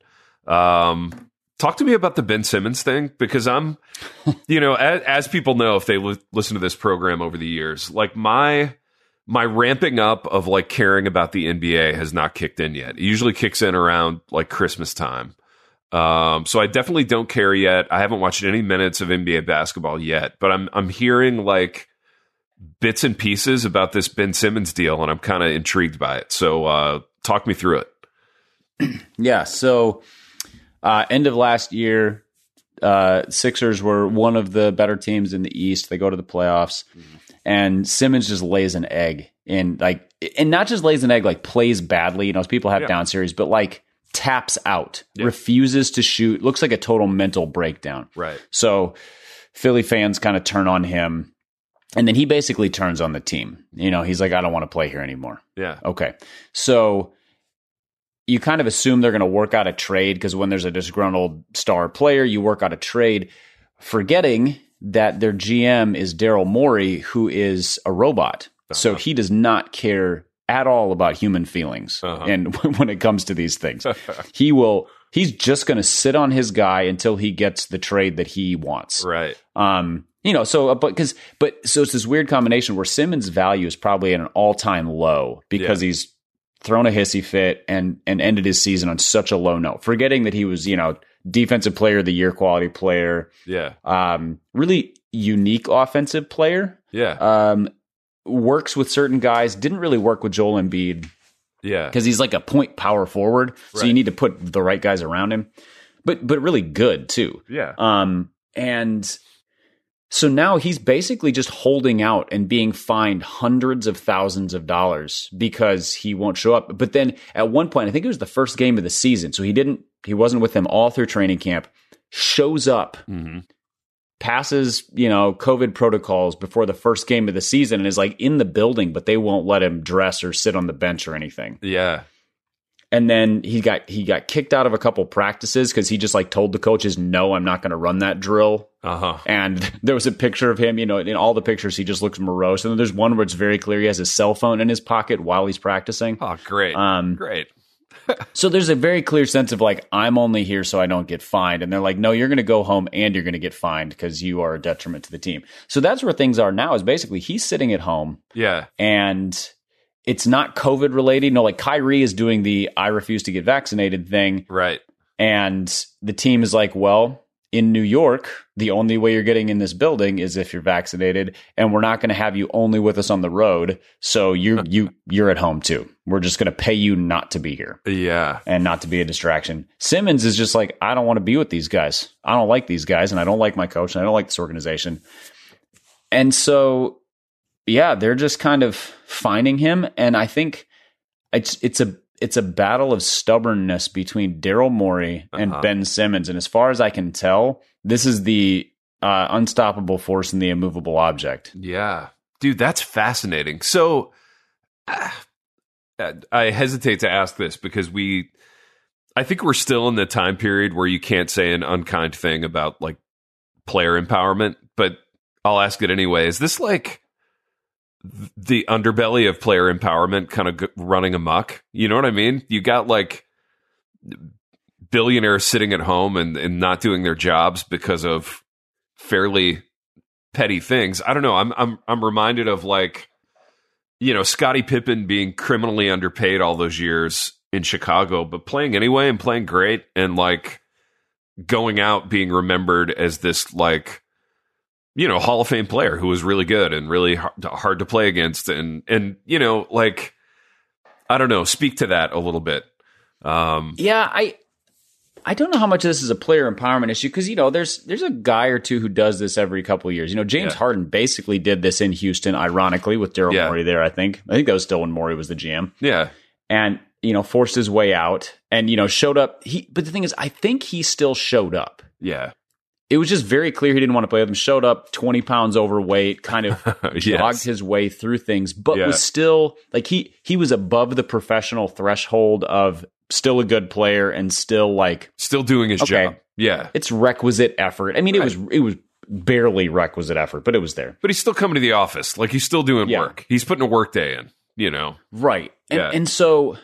Um talk to me about the Ben Simmons thing because I'm you know, as, as people know if they li- listen to this program over the years, like my my ramping up of like caring about the N B A has not kicked in yet. It usually kicks in around like Christmas time. Um, so I definitely don't care yet. I haven't watched any minutes of N B A basketball yet, but I'm I'm hearing like bits and pieces about this Ben Simmons deal, and I'm kind of intrigued by it. So uh, talk me through it. Yeah. So uh, end of last year, uh, Sixers were one of the better teams in the East. They go to the playoffs, and Simmons just lays an egg, and like, and not just lays an egg, like plays badly. You know, people have Yeah. down series, but like taps out, Yeah. refuses to shoot. Looks like a total mental breakdown. Right. So Philly fans kind of turn on him, and then he basically turns on the team. You know, he's like, I don't want to play here anymore. Yeah. Okay. So you kind of assume they're going to work out a trade because when there's a disgruntled star player, you work out a trade, forgetting that their G M is Daryl Morey, who is a robot. So he does not care at all about human feelings. Uh-huh. And when it comes to these things, he will, he's just going to sit on his guy until he gets the trade that he wants. Right. Um, you know, so, but because, but so it's this weird combination where Simmons' value is probably at an all time low because Yeah. he's thrown a hissy fit and, and ended his season on such a low note, forgetting that he was, you know, defensive player of the year, quality player, Yeah. um, really unique offensive player, Yeah. um, works with certain guys, didn't really work with Joel Embiid Yeah. because he's like a point power forward. So Right. you need to put the right guys around him, but, but really good too. Yeah. Um, and so now he's basically just holding out and being fined hundreds of thousands of dollars because he won't show up. But then at one point, I think it was the first game of the season. So he didn't, he wasn't with them all through training camp, shows up, hmm passes, you know, COVID protocols before the first game of the season and is like in the building, but they won't let him dress or sit on the bench or anything. Yeah. And then he got he got kicked out of a couple practices because he just like told the coaches, no, I'm not going to run that drill. Uh huh. And there was a picture of him, you know, in all the pictures, he just looks morose. And then there's one where it's very clear he has his cell phone in his pocket while he's practicing. Oh, great. Um, great. so there's a very clear sense of like, I'm only here so I don't get fined. And they're like, no, you're going to go home and you're going to get fined because you are a detriment to the team. So that's where things are now is basically he's sitting at home Yeah. and it's not COVID related. No, like Kyrie is doing the I refuse to get vaccinated thing. Right. And the team is like, well, in New York, the only way you're getting in this building is if you're vaccinated, and we're not going to have you only with us on the road. So you you you're at home too. We're just going to pay you not to be here Yeah. and not to be a distraction. Simmons is just like, I don't want to be with these guys. I don't like these guys, and I don't like my coach, and I don't like this organization. And so, yeah, they're just kind of finding him, and I think it's it's a it's a battle of stubbornness between Daryl Morey and Uh-huh. Ben Simmons. And as far as I can tell, this is the uh, unstoppable force and the immovable object. Yeah. Dude, that's fascinating. So uh, I hesitate to ask this because we, I think we're still in the time period where you can't say an unkind thing about like player empowerment, but I'll ask it anyway. Is this like the underbelly of player empowerment kind of g- running amok? You know what I mean? You got like billionaires sitting at home and, and not doing their jobs because of fairly petty things. I don't know. I'm I'm I'm reminded of like, you know, Scottie Pippen being criminally underpaid all those years in Chicago, but playing anyway and playing great and like going out being remembered as this like, you know, Hall of Fame player who was really good and really hard, hard to play against. And, and, you know, like, I don't know, speak to that a little bit. Um, Yeah, I I don't know how much of this is a player empowerment issue because, you know, there's there's a guy or two who does this every couple of years. You know, James Yeah. Harden basically did this in Houston, ironically, with Daryl Yeah. Morey there, I think. I think that was still when Morey was the G M. yeah. And, you know, forced his way out and, you know, showed up. He, but the thing is, I think he still showed up. Yeah. It was just very clear he didn't want to play with them. Showed up twenty pounds overweight, kind of Yes. jogged his way through things, but Yeah. was still like he he was above the professional threshold of still a good player and still like Still doing his Okay. job. Yeah. it's requisite effort. I mean, it Right. was it was barely requisite effort, but it was there. But he's still coming to the office. Like he's still doing Yeah. work. He's putting a work day in, you know? Right. And Yeah. and so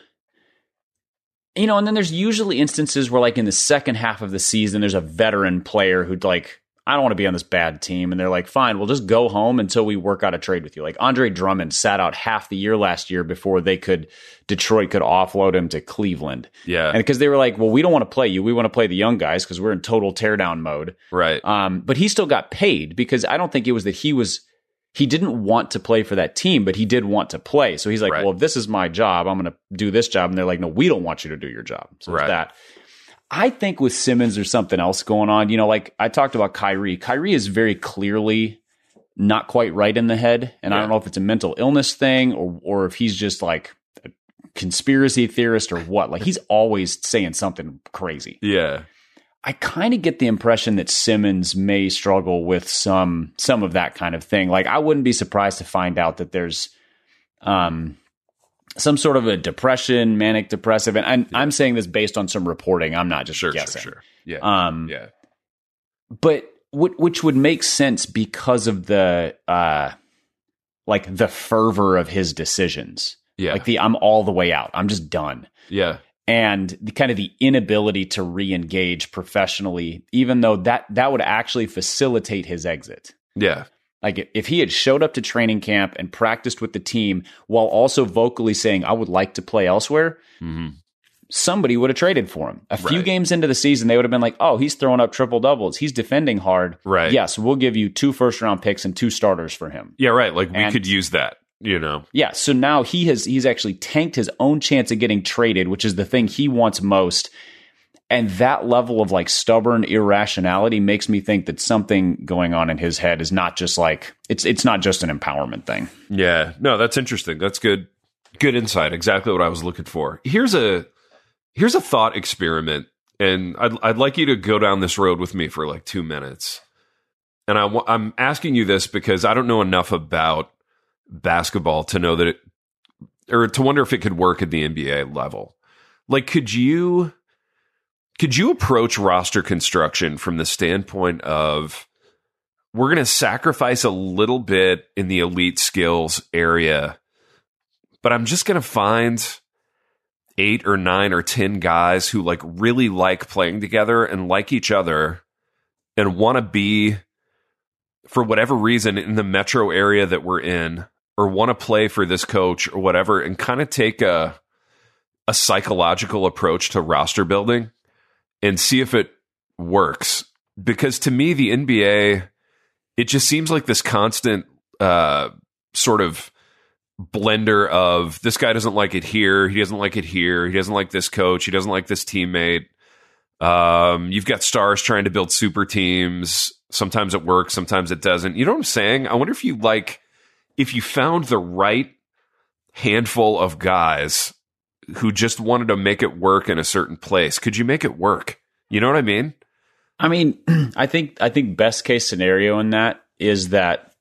you know, and then there's usually instances where like in the second half of the season there's a veteran player who'd like I don't want to be on this bad team. And they're like, fine, we'll just go home until we work out a trade with you. Like Andre Drummond sat out half the year last year before they could, Detroit could offload him to Cleveland. Yeah. And because they were like, well, we don't want to play you. We want to play the young guys because we're in total teardown mode. Right. Um, but he still got paid because I don't think it was that he was, he didn't want to play for that team, but he did want to play. So he's like, Right. well, if this is my job, I'm going to do this job. And they're like, no, we don't want you to do your job. So Right. it's that. I think with Simmons, there's something else going on. You know, like I talked about Kyrie. Kyrie is very clearly not quite right in the head. And I Yeah. don't know if it's a mental illness thing or or if he's just like a conspiracy theorist or what. Like he's always saying something crazy. Yeah. I kind of get the impression that Simmons may struggle with some some of that kind of thing. Like I wouldn't be surprised to find out that there's um some sort of a depression, manic depressive, and I'm, I'm saying this based on some reporting. I'm not just Sure, guessing. sure, sure. Yeah. Um, yeah. but w- which would make sense because of the uh, like the fervor of his decisions. Yeah. Like the I'm all the way out. I'm just done. Yeah. And the kind of the inability to re-engage professionally, even though that that would actually facilitate his exit. Yeah. Like if he had showed up to training camp and practiced with the team while also vocally saying, I would like to play elsewhere, Mm-hmm. somebody would have traded for him. A few Right. games into the season, they would have been like, oh, he's throwing up triple doubles. He's defending hard. Right. Yes, we'll give you two first round picks and two starters for him. Yeah, right. Like we And- could use that, you know. Yeah. So now he has he's actually tanked his own chance of getting traded, which is the thing he wants most. And that level of like stubborn irrationality makes me think that something going on in his head is not just like it's it's not just an empowerment thing. Yeah. No, that's interesting. That's good. Good insight. Exactly what I was looking for. Here's a here's a thought experiment, and I'd I'd like you to go down this road with me for like two minutes. And I wa- I'm asking you this because I don't know enough about basketball to know that it, or to wonder if it could work at the N B A level. Like, could you could you approach roster construction from the standpoint of we're going to sacrifice a little bit in the elite skills area, but I'm just going to find eight or nine or ten guys who like really like playing together and like each other and want to be, for whatever reason, in the metro area that we're in, or want to play for this coach or whatever, and kind of take a a psychological approach to roster building and see if it works. Because to me, the N B A, it just seems like this constant uh, sort of blender of this guy doesn't like it here, he doesn't like it here, he doesn't like this coach, he doesn't like this teammate. Um, you've got stars trying to build super teams. Sometimes it works, sometimes it doesn't. You know what I'm saying? I wonder if you like, if you found the right handful of guys who just wanted to make it work in a certain place. Could you make it work? You know what I mean? I mean, I think I think best case scenario in that is that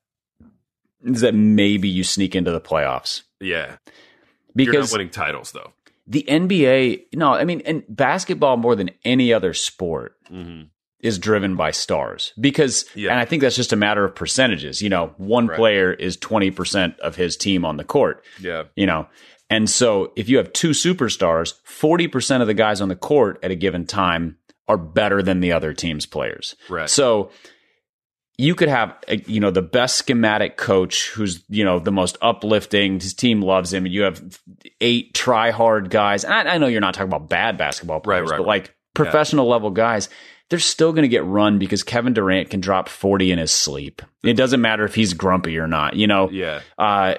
is that maybe you sneak into the playoffs. Yeah. Because you're not winning titles though. The N B A, no, I mean, and basketball more than any other sport Mm-hmm. is driven by stars because, Yeah. and I think that's just a matter of percentages. You know, one Right. player is twenty percent of his team on the court. Yeah. You know, and so if you have two superstars, forty percent of the guys on the court at a given time are better than the other team's players. Right. So you could have, a, you know, the best schematic coach who's, you know, the most uplifting, his team loves him, and you have eight try hard guys. And I, I know you're not talking about bad basketball players, Right, right, but like professional level guys, they're still going to get run because Kevin Durant can drop forty in his sleep. It doesn't matter if he's grumpy or not, you know. Yeah. Uh,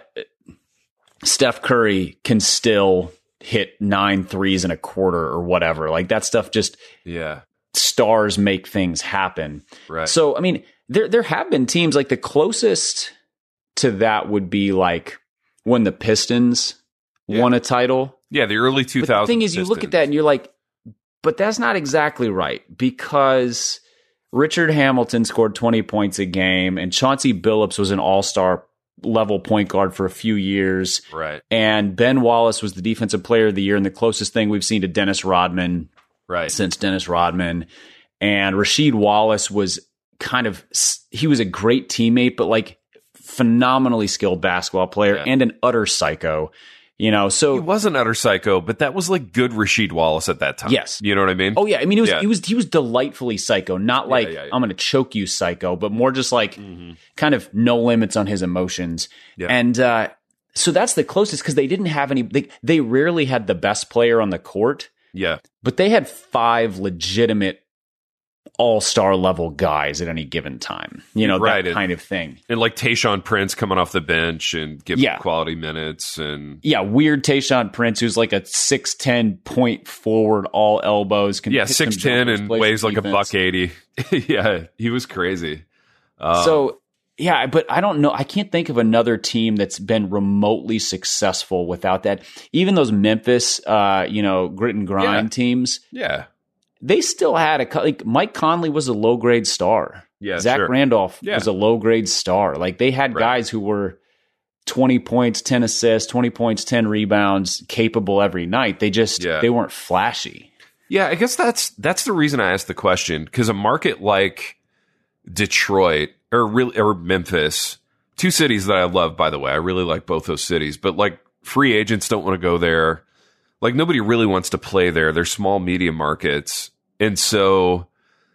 Steph Curry can still hit nine threes in a quarter or whatever. Like that stuff just Yeah. stars make things happen. Right. So, I mean, there there have been teams like the closest to that would be like when the Pistons Yeah. won a title. Yeah, the early two But thousands. the thing is, you look at that and you're like, but that's not exactly right because Richard Hamilton scored twenty points a game and Chauncey Billups was an all-star level point guard for a few years. Right. And Ben Wallace was the defensive player of the year and the closest thing we've seen to Dennis Rodman Right. since Dennis Rodman. And Rasheed Wallace was kind of, he was a great teammate, but like phenomenally skilled basketball player Yeah. and an utter psycho, you know, so. He was an utter psycho, but that was like good Rasheed Wallace at that time. Yes. You know what I mean? Oh yeah, I mean, it was Yeah. he was he was delightfully psycho, not like yeah, yeah. I'm going to choke you, psycho, but more just like kind of no limits on his emotions. Yeah. And uh, so that's the closest because they didn't have any. They, they rarely had the best player on the court, Yeah. but they had five legitimate all star level guys at any given time. You know, Right, that and- kind of thing. And like Tayshaun Prince coming off the bench and giving Yeah. quality minutes and Yeah, weird Tayshaun Prince, who's like a six ten point forward, all elbows. Can yeah, hit some six ten jumpers, and plays weighs some like a defense. buck eighty. Yeah, he was crazy. Uh, So, yeah, but I don't know. I can't think of another team that's been remotely successful without that. Even those Memphis, uh, you know, grit and grind Yeah. teams, yeah, they still had a co- like Mike Conley was a low grade star. Yeah, Zach sure. Randolph Yeah. was a low grade star. Like they had Right. guys who were twenty points, ten assists, twenty points, ten rebounds, capable every night. They just Yeah. they weren't flashy. yeah. I guess that's that's the reason I asked the question, because a market like Detroit or really or Memphis, two cities that I love, by the way. I really like both those cities, but like free agents don't want to go there. Like nobody really wants to play there. They're small media markets, and so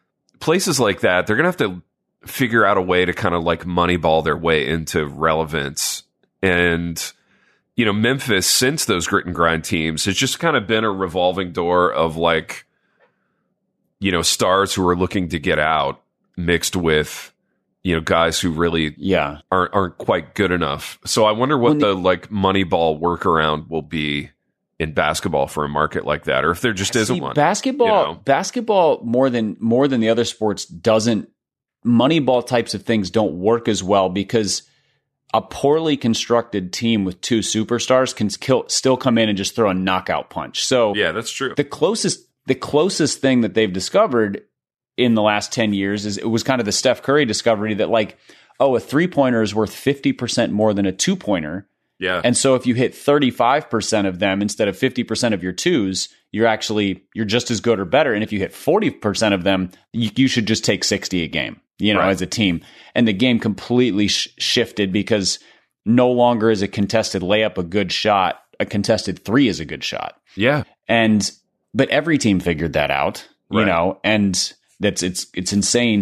places like that, they're gonna have to figure out a way to kind of like moneyball their way into relevance. And you know, Memphis, since those grit and grind teams, has just kind of been a revolving door of like, you know, stars who are looking to get out mixed with, you know, guys who really Yeah. aren't aren't quite good enough. So I wonder what When the like Moneyball workaround will be in basketball for a market like that, or if there just isn't See, one. Basketball, you know? basketball more than more than the other sports doesn't. Moneyball types of things don't work as well because a poorly constructed team with two superstars can kill, still come in and just throw a knockout punch. So Yeah, that's true. the closest the closest thing that they've discovered in the last ten years is it was kind of the Steph Curry discovery that like, oh, a three pointer is worth fifty percent more than a two pointer. Yeah. And so if you hit thirty-five percent of them instead of fifty percent of your twos, you're actually, you're just as good or better. And if you hit forty percent of them, you, you should just take sixty a game, you know, Right. as a team. And the game completely sh- shifted because no longer is a contested layup a good shot. A contested three is a good shot. yeah. And, but every team figured that out, you Right. know, and that's, it's, it's insane.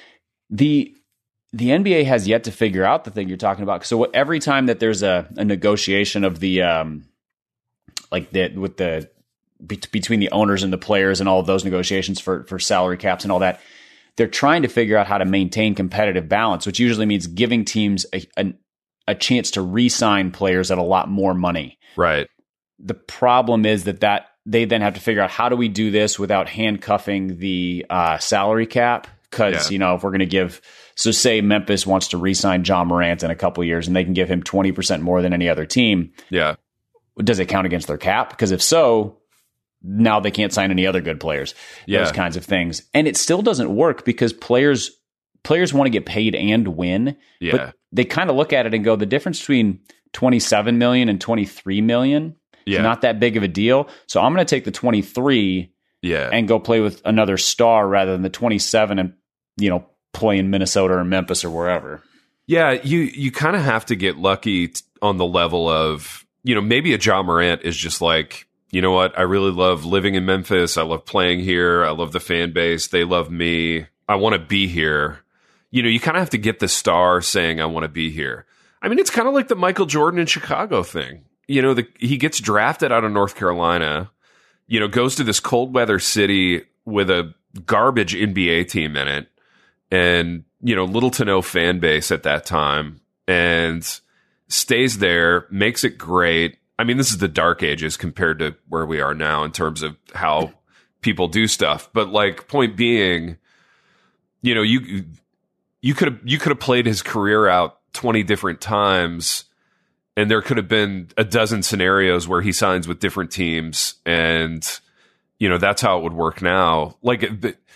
The, the N B A has yet to figure out the thing you're talking about. So what, every time that there's a, a negotiation of the, um, like that with the, be, between the owners and the players and all of those negotiations for, for salary caps and all that, they're trying to figure out how to maintain competitive balance, which usually means giving teams a, a, a chance to re-sign players at a lot more money. Right. The problem is that that they then have to figure out how do we do this without handcuffing the uh, salary cap? Because, Yeah. you know, if we're going to give, so say Memphis wants to re-sign John Morant in a couple of years and they can give him twenty percent more than any other team. Yeah. does it count against their cap? Because if so, now they can't sign any other good players. Yeah. Those kinds of things. And it still doesn't work because players players want to get paid and win. Yeah. But they kind of look at it and go, the difference between twenty-seven million and twenty-three million Yeah. is not that big of a deal. So I'm going to take the twenty-three Yeah. and go play with another star rather than the twenty-seven and, you know, play in Minnesota or Memphis or wherever. Yeah, you you kind of have to get lucky t- on the level of, you know, maybe a Ja Morant is just like, you know what, I really love living in Memphis. I love playing here. I love the fan base. They love me. I want to be here. You know, you kind of have to get the star saying, I want to be here. I mean, it's kind of like the Michael Jordan in Chicago thing. You know, the, he gets drafted out of North Carolina, you know, goes to this cold weather city with a garbage N B A team in it and, you know, little to no fan base at that time, and stays there, makes it great. I mean, this is the dark ages compared to where we are now in terms of how people do stuff. But like, point being, you know, you you could have you could have played his career out twenty different times, and there could have been a dozen scenarios where he signs with different teams, and you know, that's how it would work now. Like,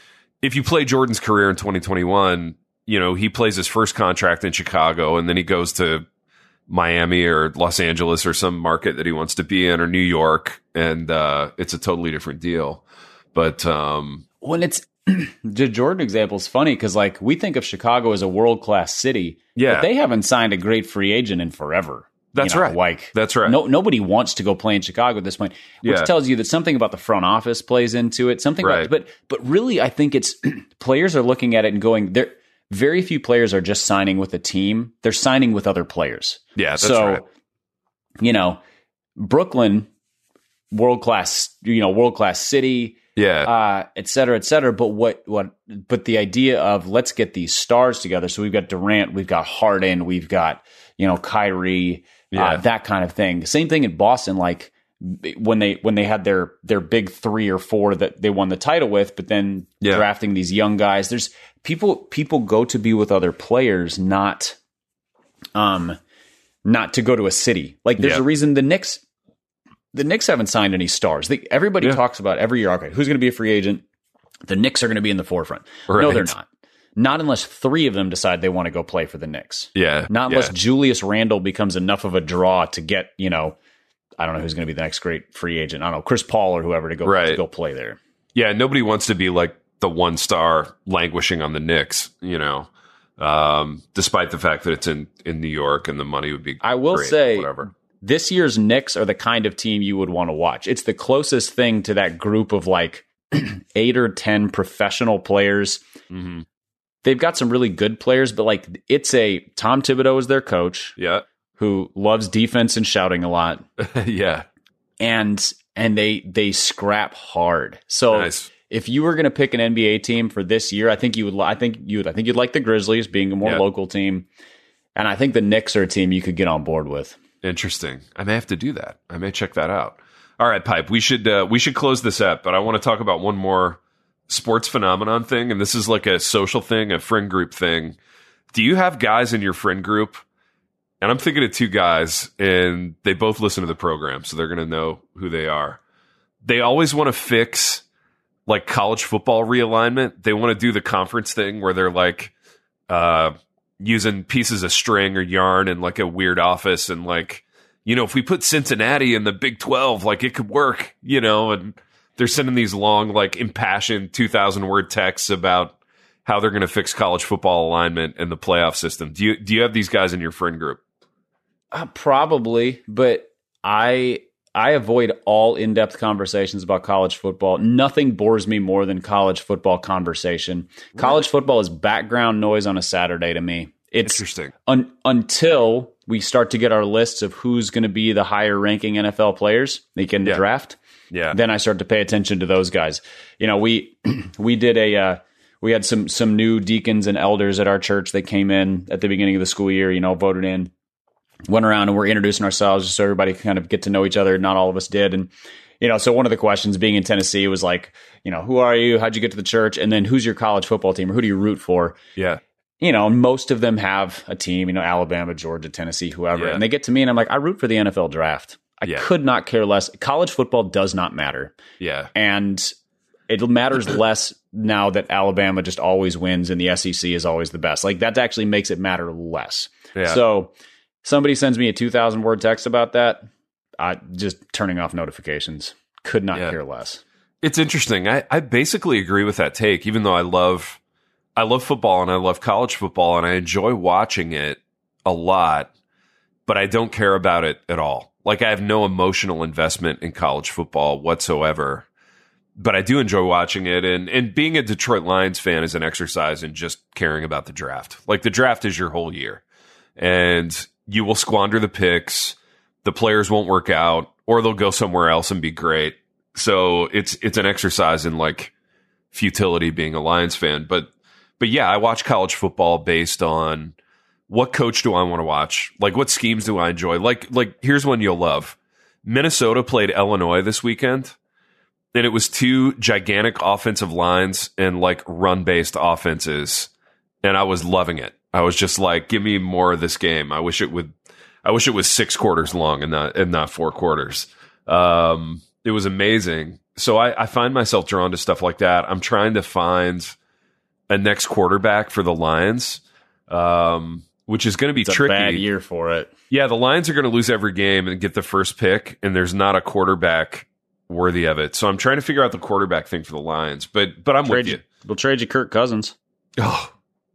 if you play Jordan's career in twenty twenty-one, you know, he plays his first contract in Chicago, and then he goes to Miami or Los Angeles or some market that he wants to be in, or New York, and uh, it's a totally different deal. But um, when it's the Jordan example is funny because, like, we think of Chicago as a world class city, Yeah. but they haven't signed a great free agent in forever. That's You know, right. Like, That's right. No, nobody wants to go play in Chicago at this point, which Yeah. tells you that something about the front office plays into it. Something, Right. about, but but really, I think it's players are looking at it and going, there. Very few players are just signing with a team; they're signing with other players. Yeah, that's so, right. you know, Brooklyn, world class, you know, world class city. Yeah. Uh, et cetera, et cetera. But what, what, but the idea of let's get these stars together. So we've got Durant, we've got Harden, we've got, you know, Kyrie, Yeah. uh, that kind of thing. Same thing in Boston. Like when they, when they had their, their big three or four that they won the title with, but then Yeah. drafting these young guys, there's people, people go to be with other players, not, um, not to go to a city. Like there's Yeah. a reason the Knicks, the Knicks haven't signed any stars. They, everybody Yeah. talks about every year, okay, who's going to be a free agent? The Knicks are going to be in the forefront. No, Right. they're not. Not unless three of them decide they want to go play for the Knicks. Yeah. Not yeah. unless Julius Randle becomes enough of a draw to get, you know, I don't know who's going to be the next great free agent. I don't know, Chris Paul or whoever to go Right. to go play there. Yeah, nobody wants to be like the one star languishing on the Knicks, you know, um, despite the fact that it's in, in New York and the money would be I will great, say whatever. this year's Knicks are the kind of team you would want to watch. It's the closest thing to that group of like eight or ten professional players. Mm-hmm. They've got some really good players, but like it's a Tom Thibodeau is their coach Yeah. who loves defense and shouting a lot. yeah. And and they they scrap hard. So Nice. if you were going to pick an N B A team for this year, I think you would. li- I think you would. I think you'd like the Grizzlies being a more Yeah. local team, and I think the Knicks are a team you could get on board with. Interesting. I may have to do that. I may check that out. All right, Pipe. We should uh, we should close this up, but I want to talk about one more sports phenomenon thing, and this is like a social thing, a friend group thing. Do you have guys in your friend group? And I'm thinking of two guys, and they both listen to the program, so they're going to know who they are. They always want to fix like college football realignment. They want to do the conference thing where they're like uh, using pieces of string or yarn in like a weird office, and like, you know, if we put Cincinnati in the Big twelve, like it could work, you know, and they're sending these long, like impassioned two thousand word texts about how they're going to fix college football alignment and the playoff system. Do you, do you have these guys in your friend group? Uh, probably, but I I avoid all in-depth conversations about college football. Nothing bores me more than college football conversation. College football is background noise on a Saturday to me. It's Interesting. un, until we start to get our lists of who's going to be the higher ranking N F L players they can Yeah. draft. Yeah. Then I start to pay attention to those guys. You know, we we did a uh, we had some some new deacons and elders at our church that came in at the beginning of the school year. You know, voted in. Went around and we're introducing ourselves just so everybody can kind of get to know each other. Not all of us did. And, you know, so one of the questions being in Tennessee was like, you know, who are you? How'd you get to the church? And then who's your college football team or who do you root for? Yeah. You know, most of them have a team, you know, Alabama, Georgia, Tennessee, whoever. Yeah. And they get to me and I'm like, I root for the N F L draft. I Yeah. could not care less. College football does not matter. Yeah. And it matters less now that Alabama just always wins and the S E C is always the best. Like, that actually makes it matter less. Yeah. So somebody sends me a two thousand word text about that, I just turning off notifications. Could not Yeah. care less. It's interesting. I, I basically agree with that take, even though I love I love football and I love college football and I enjoy watching it a lot, but I don't care about it at all. Like, I have no emotional investment in college football whatsoever, but I do enjoy watching it. And, and being a Detroit Lions fan is an exercise in just caring about the draft. Like, the draft is your whole year, and you will squander the picks. The players won't work out, or they'll go somewhere else and be great. So it's it's an exercise in like futility being a Lions fan. But but yeah, I watch college football based on what coach do I want to watch? Like, what schemes do I enjoy? Like like here's one you'll love. Minnesota played Illinois this weekend, and it was two gigantic offensive lines and like run-based offenses, and I was loving it. I was just like, give me more of this game. I wish it would I wish it was six quarters long and not and not four quarters. Um It was amazing. So I, I find myself drawn to stuff like that. I'm trying to find a next quarterback for the Lions, um, which is going to be It's a tricky. bad year for it. Yeah, the Lions are going to lose every game and get the first pick, and there's not a quarterback worthy of it. So I'm trying to figure out the quarterback thing for the Lions. But but I'm Trade with you. We'll trade you Kirk Cousins. Oh,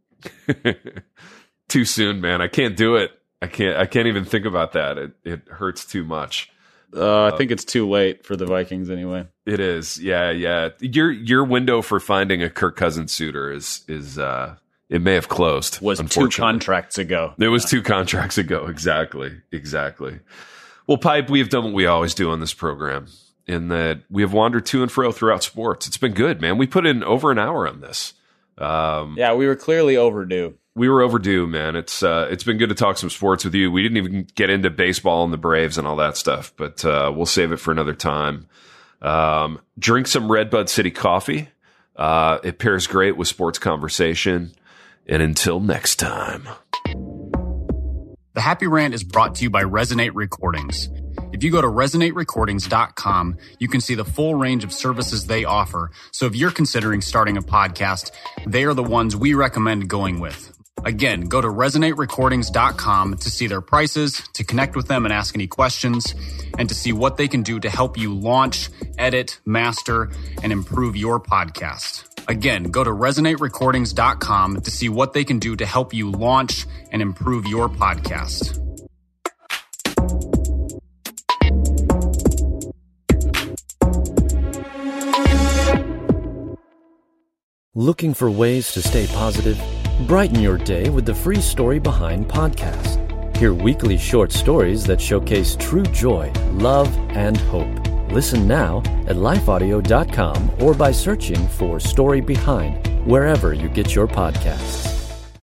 too soon, man. I can't do it. I can't. I can't even think about that. It it hurts too much. Uh, I think it's too late for the Vikings anyway. It is, yeah, yeah. Your your window for finding a Kirk Cousins suitor is is uh, it may have closed. Was two unfortunately. contracts ago. It was two contracts ago. Exactly, exactly. Well, Pipe, we have done what we always do on this program, in that we have wandered to and fro throughout sports. It's been good, man. We put in over an hour on this. Um, Yeah, we were clearly overdue. We were overdue, man. It's uh, it's been good to talk some sports with you. We didn't even get into baseball and the Braves and all that stuff, but uh, we'll save it for another time. Um, drink some Redbud City coffee. Uh, it pairs great with sports conversation. And until next time. The Happy Rant is brought to you by Resonate Recordings. If you go to resonate recordings dot com, you can see the full range of services they offer. So if you're considering starting a podcast, they are the ones we recommend going with. Again, go to resonate recordings dot com to see their prices, to connect with them and ask any questions, and to see what they can do to help you launch, edit, master, and improve your podcast. Again, go to resonate recordings dot com to see what they can do to help you launch and improve your podcast. Looking for ways to stay positive? Brighten your day with the Free Story Behind podcast. Hear weekly short stories that showcase true joy, love, and hope. Listen now at life audio dot com or by searching for Story Behind wherever you get your podcasts.